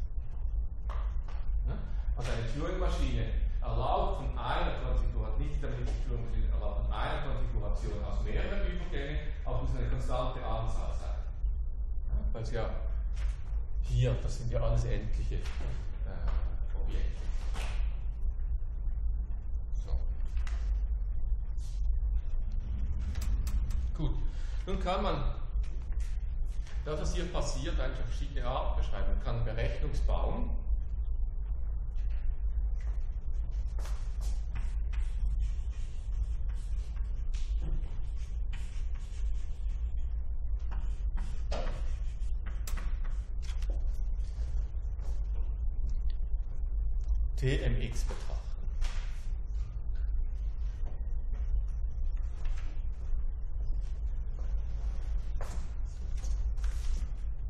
Ja? Also eine Turing-Maschine erlaubt von einer Konfiguration, nicht damit die Turing-Maschine erlaubt von einer Konfiguration aus mehreren Übergängen, aber muss eine konstante Anzahl sein. Ja? Weil es ja hier, das sind ja alles endliche Objekte. So. Gut, nun kann man das, was hier passiert, eigentlich auf verschiedene Arten beschreiben. Man kann einen Berechnungsbaum TMX betrachten.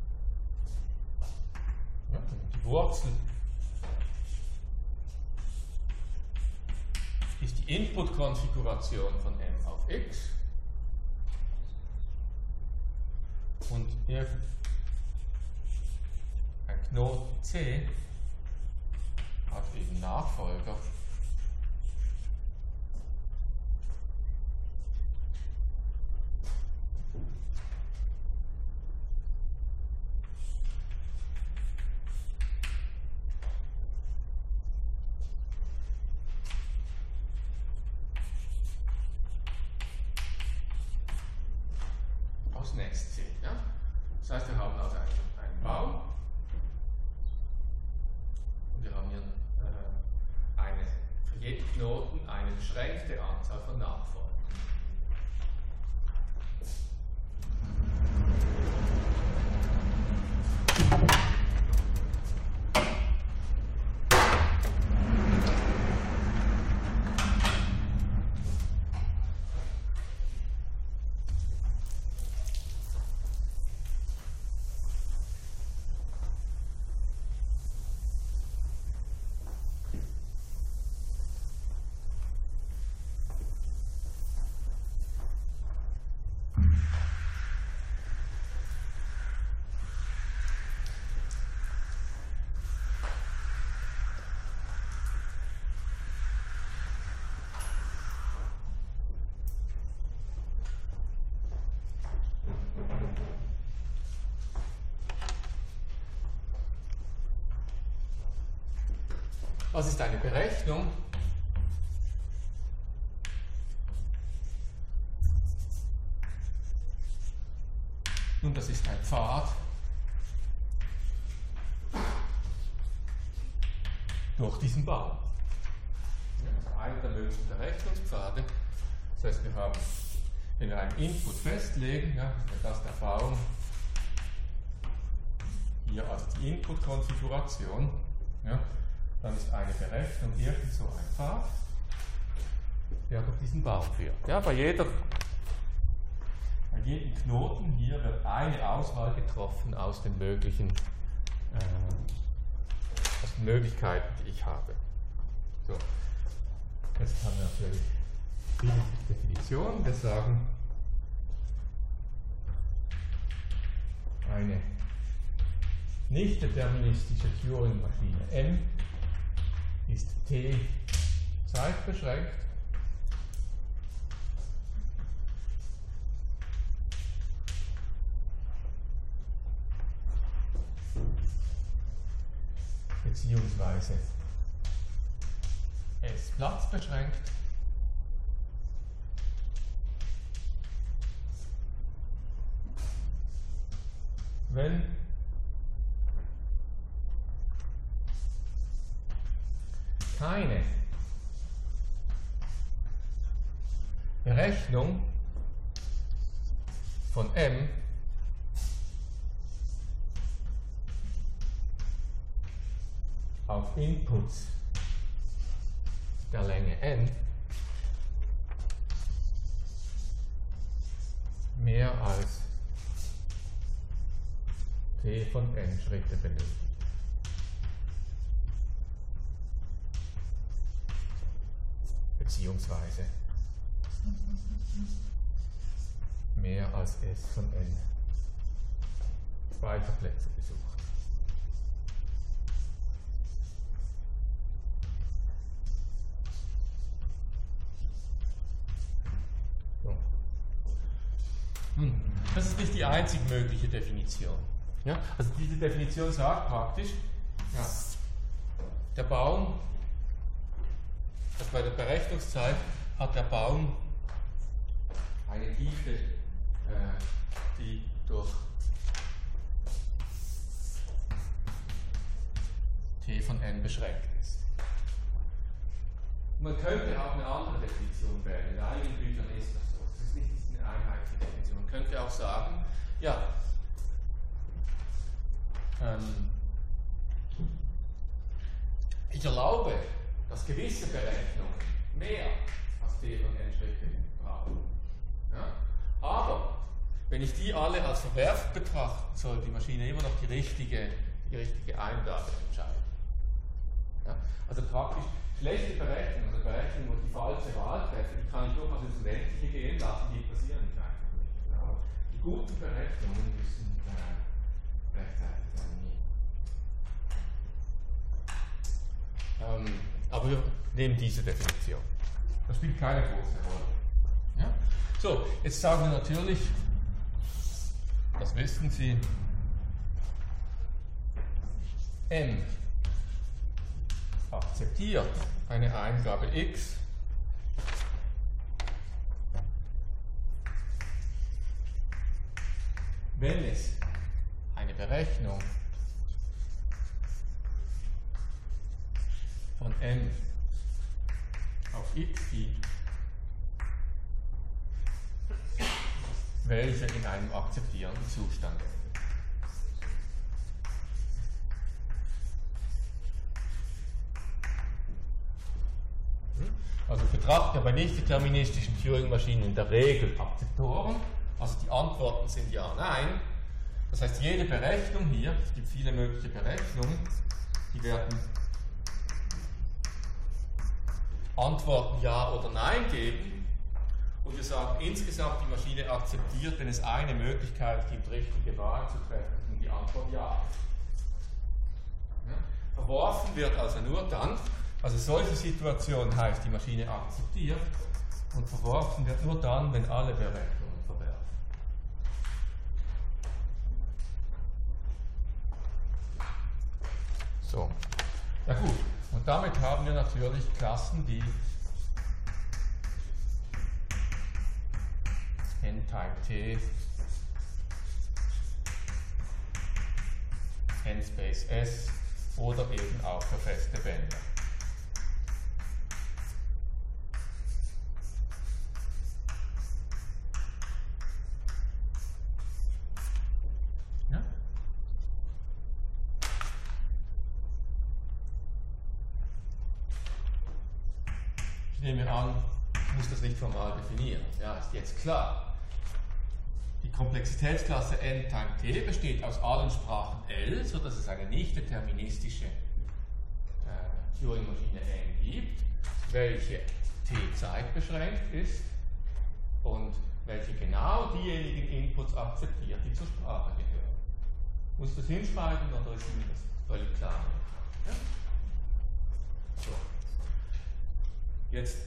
Ja, die Wurzel Input-Konfiguration von m auf x und irgendein Knoten C hat eben Nachfolger aus Next C. Ja? Das heißt, wir haben also einen Baum und wir haben hier für jeden Knoten eine beschränkte Anzahl von Nachfolgern. Was ist eine Berechnung? Nun, das ist ein Pfad durch diesen Baum. Das ist einer der möglichen Berechnungspfade. Das heißt, wir haben, wenn wir einen Input festlegen, ja, das ist der Baum, hier also die Input-Konfiguration, ja, dann ist eine Berechnung irgend so ein Pfad, der durch diesen Baum führt. Ja, bei jedem Knoten hier wird eine Auswahl getroffen aus den möglichen aus den Möglichkeiten, die ich habe. So. Jetzt haben wir natürlich die Definition. Wir sagen, eine nicht deterministische Turing-Maschine M ist T zeitbeschränkt beziehungsweise S platzbeschränkt wenn keine Berechnung von M auf Inputs der Länge n mehr als t von n Schritte benötigt. Beziehungsweise mehr als s von n Speicherplätze besucht. So. Das ist nicht die einzig mögliche Definition. Ja? Also diese Definition sagt praktisch, ja, der Baum, also bei der Berechnungszeit hat der Baum eine Tiefe, die durch t von n beschränkt ist. Man könnte auch eine andere Definition wählen. In einigen Büchern ist das so. Das ist nicht eine einheitliche Definition. Man könnte auch sagen, ja, ich erlaube, dass gewisse Berechnungen mehr als t von n Schritte brauchen. Ja? Aber wenn ich die alle als verwerfend betrachten soll, die Maschine immer noch die richtige Eingabe entscheiden. Ja? Also praktisch, Schlechte Berechnungen, also Berechnungen, wo die falsche Wahl treffen, die kann ich durchaus ins Unendliche gehen lassen, die passieren nicht einfach nicht. Aber die guten Berechnungen müssen rechtzeitig terminieren. Aber wir nehmen diese Definition. Das spielt keine große Rolle. Ja? So, jetzt sagen wir natürlich, das wissen Sie, M akzeptiert eine Eingabe x, wenn es eine Berechnung von M auf x gibt, welche in einem akzeptierenden Zustand endet. Also betrachten wir bei nicht-deterministischen Turing-Maschinen in der Regel Akzeptoren, also die Antworten sind ja, nein. Das heißt, jede Berechnung hier, es gibt viele mögliche Berechnungen, die werden Antworten ja oder nein geben. Und wir sagen insgesamt, die Maschine akzeptiert, wenn es eine Möglichkeit gibt, richtige Wahlen zu treffen, und die Antwort ja. Verworfen wird also nur dann, also solche Situation heißt, die Maschine akzeptiert, und verworfen wird nur dann, wenn alle Berechnungen verwerfen. So, ja gut, und damit haben wir natürlich Klassen, die n Time t, n Space s oder eben auch für feste Bänder. Ja? Ich nehme an, ich muss das nicht formal definieren. Ja, ist jetzt klar. Die Komplexitätsklasse n Time t besteht aus allen Sprachen L, sodass es eine nicht deterministische Turing-Maschine n gibt, welche t zeitbeschränkt ist und welche genau diejenigen Inputs akzeptiert, die zur Sprache gehören. Muss ich das hinschreiben oder ist Ihnen das völlig klar? Ja? So. Jetzt.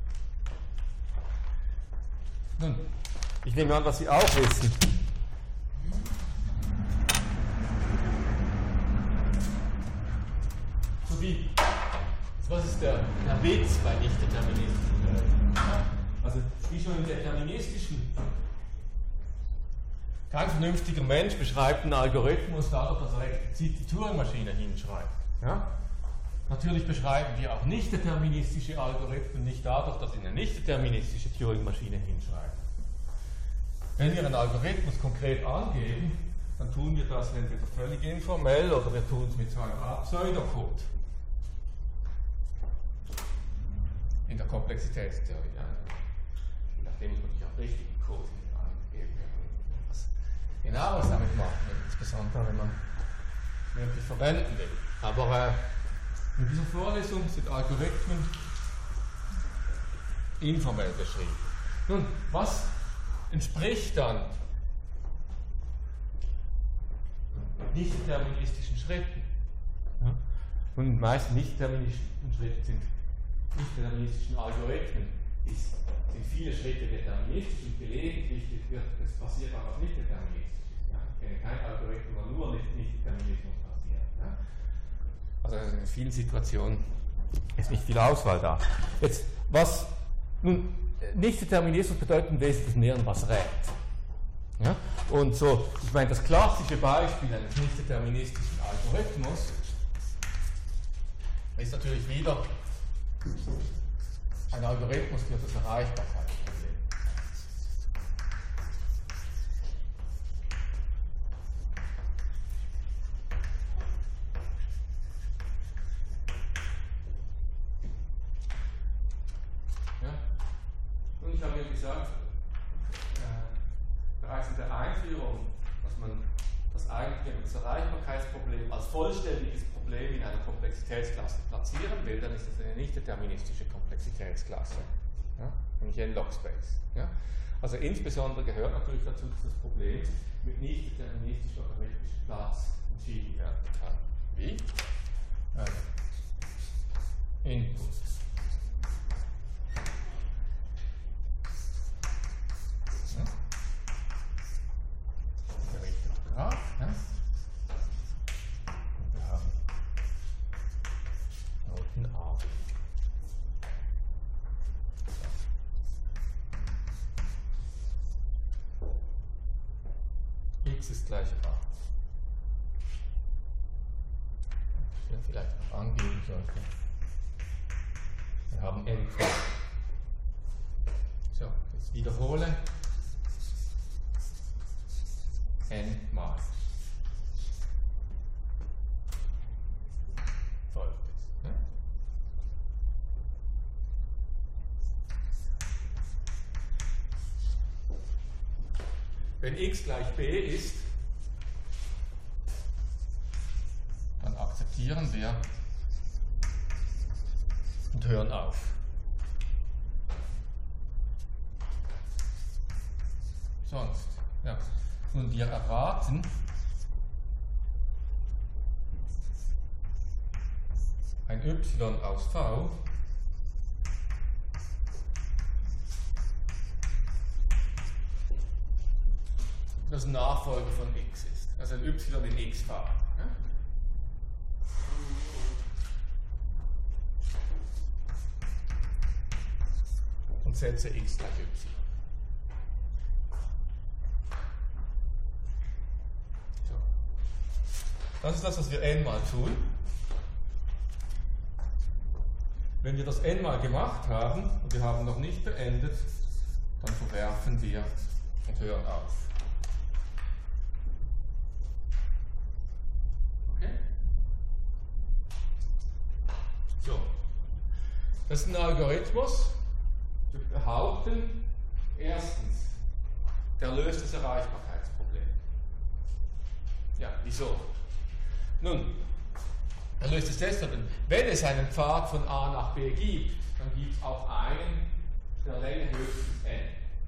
Nun. Ich nehme an, was Sie auch wissen. So wie, was ist der Witz bei nicht-deterministischen Berechnungen? Also, wie schon im deterministischen. Kein vernünftiger Mensch beschreibt einen Algorithmus dadurch, dass er explizit die Turing-Maschine hinschreibt. Ja? Natürlich beschreiben wir auch nicht-deterministische Algorithmen nicht dadurch, dass sie eine nicht-deterministische Turing-Maschine hinschreiben. Wenn wir einen Algorithmus konkret angeben, dann tun wir das entweder völlig informell oder wir tun es mit so einer Art Pseudocode. In der Komplexitätstheorie. Ja. Nachdem muss man sich auch richtigen Code angeben. Was genaueres damit machen, insbesondere wenn man wirklich verwenden will. Aber in dieser Vorlesung sind Algorithmen informell beschrieben. Nun, was entspricht dann nicht-deterministischen Schritten? Ja. Und die meisten nicht-deterministischen Schritte sind nicht-deterministischen Algorithmen. Es sind viele Schritte deterministisch und gelegentlich wird es passiert auch auf nicht-deterministisches. Ja. Ich kenne keinen Algorithmus, wo nur Nicht-Determinismus passiert. Ja. Also in vielen Situationen ist nicht viel Auswahl da. Jetzt, was nun Nicht-Determinismus bedeutet im Wesentlichen mehr, was rät. Ja? Und so, ich meine, das klassische Beispiel eines nicht-deterministischen Algorithmus ist natürlich wieder ein Algorithmus für das Erreichbarkeitsproblem. Und ich habe ja gesagt, bereits in der Einführung, dass man das eigentliche das Erreichbarkeitsproblem als vollständiges Problem in einer Komplexitätsklasse platzieren will, dann ist das eine nicht deterministische Komplexitätsklasse. Ja? Nämlich ein Log-Space. Ja? Also insbesondere gehört natürlich dazu, dass das Problem mit nicht deterministisch logarithmischem Platz entschieden werden kann. Wie? Also, Input. Ja. Der richtige Graph. Ja. Und wir haben Knoten A. X ist gleich A. Ich vielleicht noch angeben sollte. Wir haben n Quadrat. So, jetzt wiederhole n mal. Folgt es. Ne? Wenn x gleich b ist, dann akzeptieren wir und hören auf. Sonst, ja. Nun, wir erwarten ein y aus v das ein Nachfolger von x ist. Also ein y in x fahren. Ja? Und setze x gleich y. So. Das ist das, was wir n mal tun. Wenn wir das n mal gemacht haben und wir haben noch nicht beendet, dann verwerfen wir und hören auf. Okay? So. Das ist ein Algorithmus. Wir behaupten, erstens, der löst das Erreichbarkeitsproblem. Ja, wieso? Nun, er löst es deshalb, wenn es einen Pfad von A nach B gibt, dann gibt es auch einen der Länge höchstens n.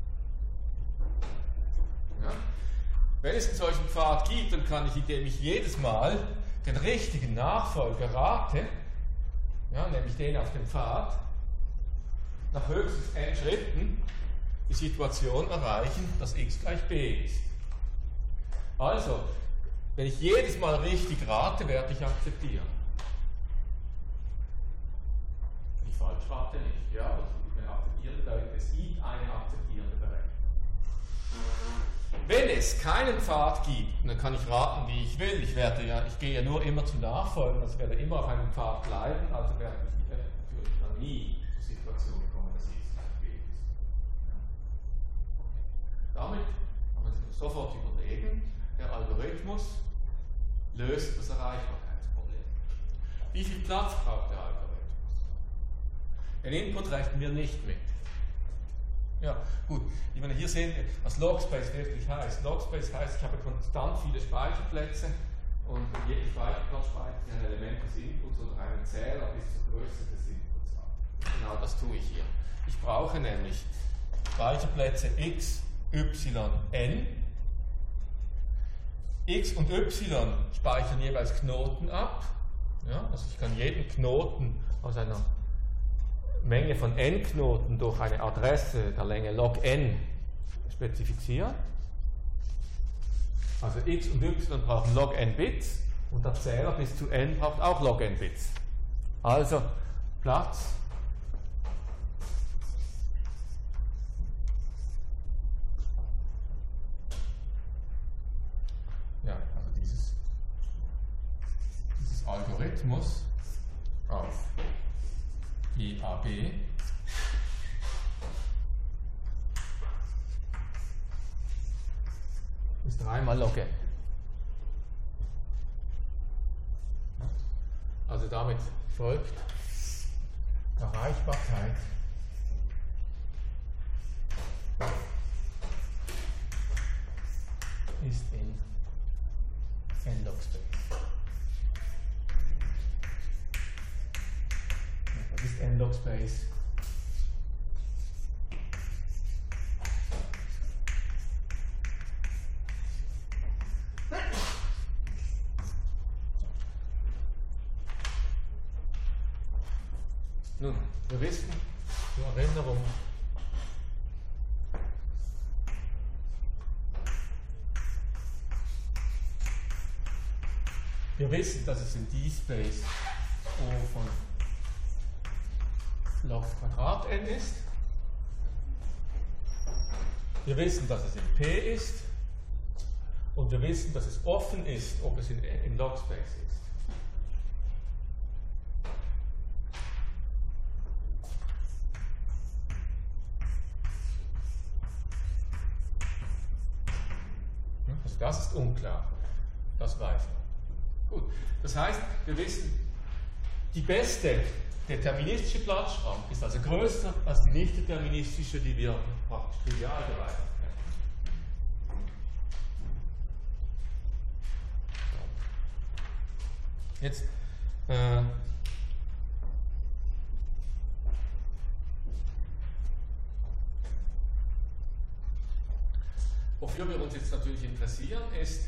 Ja? Wenn es einen solchen Pfad gibt, dann kann ich, indem ich jedes Mal den richtigen Nachfolger rate, ja, nämlich den auf dem Pfad, nach höchstens n Schritten die Situation erreichen, dass x gleich b ist. Also, wenn ich jedes Mal richtig rate, werde ich akzeptieren. Wenn ich falsch rate, nicht. Ja, wenn akzeptieren bedeutet, es gibt eine akzeptierende Berechnung. Wenn es keinen Pfad gibt, dann kann ich raten, wie ich will. Ich gehe ja nur immer zum Nachfolgen, also werde immer auf einem Pfad bleiben, also werde ich natürlich dann nie zur Situation kommen, dass x gleich b ist. Ja. Damit kann man sich sofort überlegen, der Algorithmus löst das Erreichbarkeitsproblem. Wie viel Platz braucht der Algorithmus? Den Input rechnen wir nicht mit. Ja, gut. Ich meine, hier sehen wir, was Logspace wirklich heißt. Logspace heißt, ich habe konstant viele Speicherplätze und jeden Speicherplatz speichere ich ein Element des Inputs oder einen Zähler bis zur Größe des Inputs ab. Genau das tue ich hier. Ich brauche nämlich Speicherplätze x, y, n. X und y speichern jeweils Knoten ab. Ja, also ich kann jeden Knoten aus einer Menge von n Knoten durch eine Adresse der Länge log n spezifizieren. Also x und y brauchen log n Bits und der Zähler bis zu n braucht auch log n Bits. Also Platz Algorithmus auf EAB ist 3 mal log n. Also damit folgt Erreichbarkeit ist in N-Log-Space. Das ist N-Log-Space. Nun, wir wissen, zur Erinnerung, wir wissen, dass es in D-Space O von Log Quadrat n ist. Wir wissen, dass es in P ist. Und wir wissen, dass es offen ist, ob es in Log-Space ist. Also das ist unklar. Das weiß man. Gut. Das heißt, wir wissen, die beste deterministische Platzspannung ist also größer als die nicht deterministische, die wir praktisch trivial beweisen können. Jetzt wofür wir uns jetzt natürlich interessieren ist,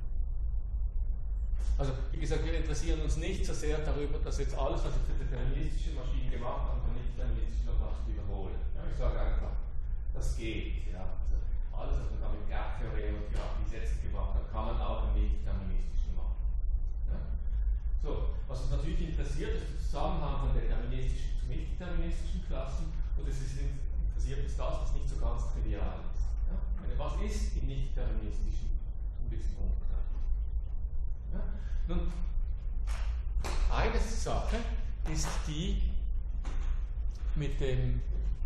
also wie gesagt, wir interessieren uns nicht so sehr darüber, dass jetzt alles, was wir für deterministische Maschinen gemacht haben, von nicht-deterministischen Maschinen wiederholen. Ja, ich sage einfach, das geht. Ja. Also alles, was man da mit Gap-Theorem und Hierarchiesätzen gemacht hat, kann man auch im nicht-deterministischen machen. Ja. So, was uns natürlich interessiert, ist der Zusammenhang von deterministischen zu nicht-deterministischen Klassen, und es ist interessiert ist das, was nicht so ganz trivial ist. Ja. Was ist in nicht-deterministischen ein bisschen unklar? Ja. Nun, eine Sache ist die mit dem,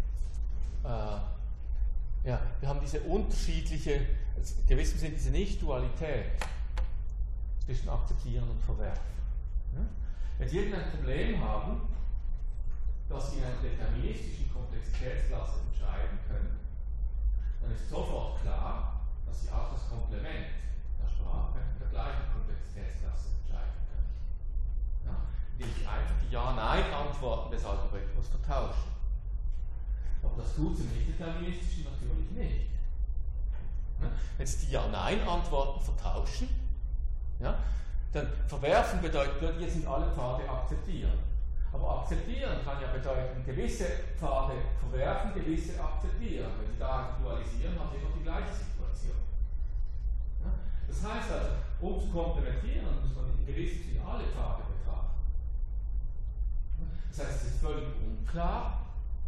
ja, wir haben diese unterschiedliche, in gewissem Sinne diese Nicht-Dualität zwischen Akzeptieren und Verwerfen. Ja. Wenn Sie irgendein Problem haben, das Sie in einer deterministischen Komplexitätsklasse entscheiden können, dann ist sofort klar, dass Sie auch das Komplement der Sprache in der gleichen Komplexitätsklasse entscheiden können. Ja? Indem Sie einfach die Ja-Nein-Antworten des Algorithmus vertauschen. Aber das tut Sie im nicht-deterministischen natürlich nicht. Ja? Wenn Sie die Ja-Nein-Antworten vertauschen, ja, dann verwerfen bedeutet, jetzt sind alle Pfade akzeptieren. Aber akzeptieren kann ja bedeuten, gewisse Pfade verwerfen, gewisse akzeptieren. Wenn Sie da aktualisieren, haben Sie immer die gleiche Situation. Ja? Das heißt also, um zu komplementieren, muss man in gewissem Sinne alle Pfade betrachten. Das heißt, es ist völlig unklar,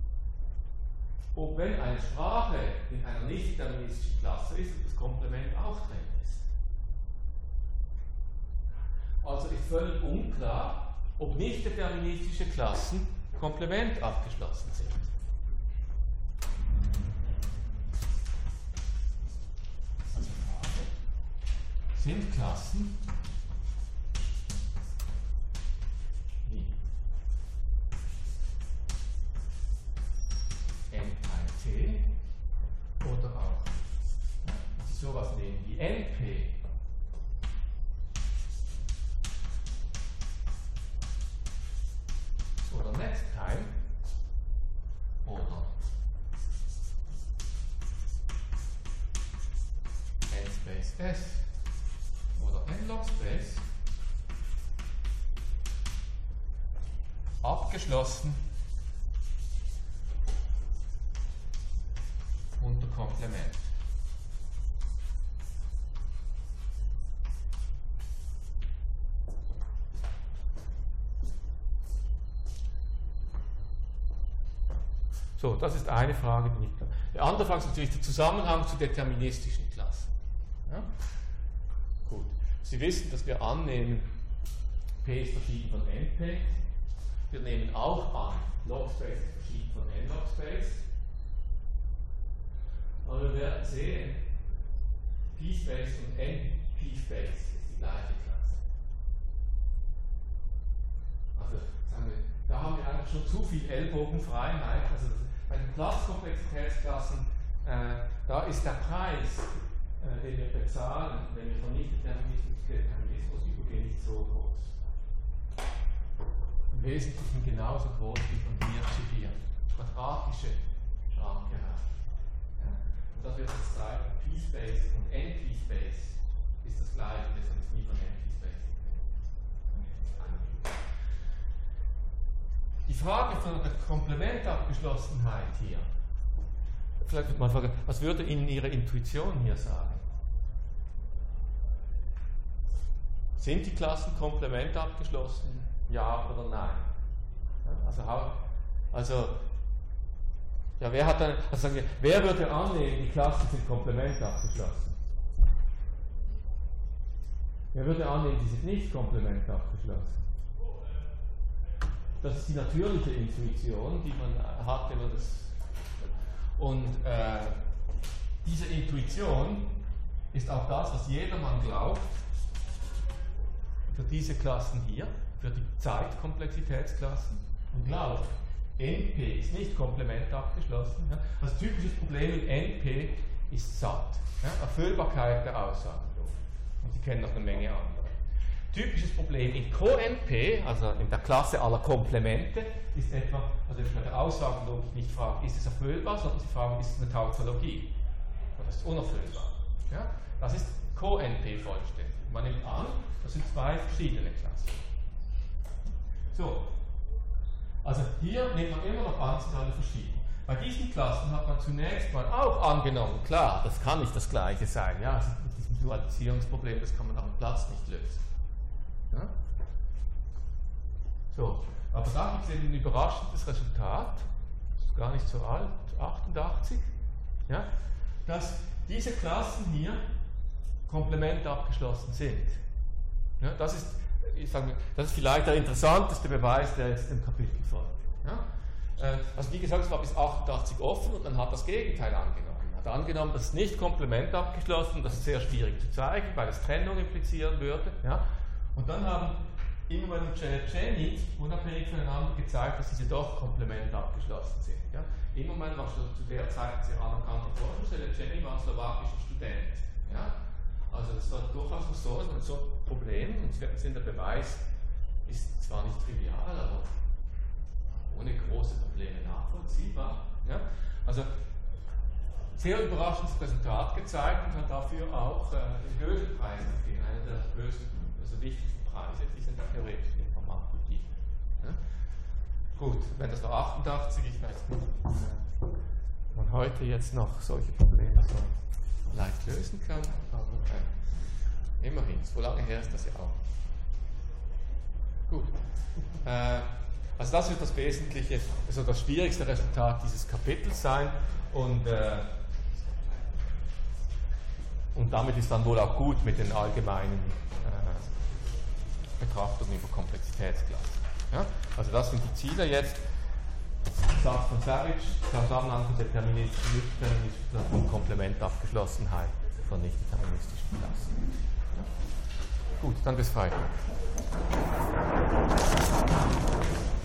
ob wenn eine Sprache in einer nicht-deterministischen Klasse ist, ob das Komplement auch drin ist. Also ist völlig unklar, ob nicht deterministische Klassen Komplement abgeschlossen sind. Also Frage, sind Klassen wie NT oder auch, wenn Sie sowas nehmen wie NP, oder Nettime oder N-Space S oder N-Log-Space abgeschlossen unter Komplement. So, das ist eine Frage, die nicht klar ist. Die andere Frage ist natürlich der Zusammenhang zu deterministischen Klassen. Ja? Gut. Sie wissen, dass wir annehmen, P ist verschieden von NP. Wir nehmen auch an, Log-Space ist verschieden von N-Log-Space. Aber wir werden sehen, P-Space und N-P-Space ist die gleiche Klasse. Also, sagen wir, da haben wir eigentlich schon zu viel Ellbogenfreiheit. Also bei den Platzkomplexitätsklassen, da ist der Preis den wir bezahlen, wenn wir von Nichtdeterminismus übergehen, nicht so groß. Im Wesentlichen genauso groß wie von Hirsche hier. Quadratische Schranke haben. Ja? Und das wird jetzt zeigen, P-Space und NP-Space ist das gleiche, deshalb ist nie von NP-Space. Die Frage von der Komplementabgeschlossenheit hier. Vielleicht wird man fragen, was würde Ihnen Ihre Intuition hier sagen? Sind die Klassen komplementabgeschlossen? Ja oder nein? Wer würde annehmen, die Klassen sind komplementabgeschlossen? Wer würde annehmen, die sind nicht komplementabgeschlossen? Das ist die natürliche Intuition, die man hat, wenn man das. Und diese Intuition ist auch das, was jedermann glaubt, für diese Klassen hier, für die Zeitkomplexitätsklassen, und glaubt, NP ist nicht komplementabgeschlossen. Ja? Das typische Problem in NP ist satt, ja? Erfüllbarkeit der Aussagenlogik. Und Sie kennen noch eine Menge andere. Typisches Problem in Co-NP, also in der Klasse aller Komplemente, ist etwa, also wenn man der Aussagenlogik nicht fragt, ist es erfüllbar, sondern Sie fragen, ist es eine Tautologie? Oder ist es unerfüllbar? Ja? Das ist Co-NP vollständig. Man nimmt an, das sind zwei verschiedene Klassen. So, also hier nimmt man immer noch an, sind alle verschieden. Bei diesen Klassen hat man zunächst mal auch angenommen, klar, das kann nicht das Gleiche sein. Ja, mit diesem Dualisierungsproblem, das kann man am Platz nicht lösen. Ja? So, aber da gibt es eben ein überraschendes Resultat, das ist gar nicht so alt, 88, ja, dass diese Klassen hier komplementabgeschlossen sind. Ja, das ist vielleicht der interessanteste Beweis, der jetzt dem Kapitel folgt. Ja? Also wie gesagt, es war bis 88 offen und man hat das Gegenteil angenommen. Man hat angenommen, das ist nicht komplementabgeschlossen, das ist sehr schwierig zu zeigen, weil es Trennung implizieren würde. Ja? Und dann haben Immelmann und Cernit unabhängig voneinander gezeigt, dass diese doch komplementabgeschlossen sind. Ja? Immelmann war schon zu der Zeit ein sehr anerkannter Forschungsstelle, Cernit war ein slowakischer Student. Ja? Also das war durchaus so ein Problem, und Sie werden sehen, der Beweis ist zwar nicht trivial, aber ohne große Probleme nachvollziehbar. Ja? Also sehr überraschendes Resultat gezeigt und hat dafür auch den Gödel-Preis gegeben, einer der größten, also wichtigsten Preise, die sind der theoretischen Informatik. Ja? Gut, wenn das war 88, ich weiß nicht, ob man heute jetzt noch solche Probleme so leicht lösen kann, aber immerhin, so lange her ist das ja auch. Gut. Also das wird das wesentliche, also das schwierigste Resultat dieses Kapitels sein, und damit ist dann wohl auch gut mit den allgemeinen Betrachtungen über Komplexitätsklassen. Ja? Also das sind die Ziele jetzt. Satz von Savage, Zusammenhang von deterministischen, nicht-deterministischen und Komplementabgeschlossenheit von nicht-deterministischen Klassen. Ja? Gut, dann bis Freitag.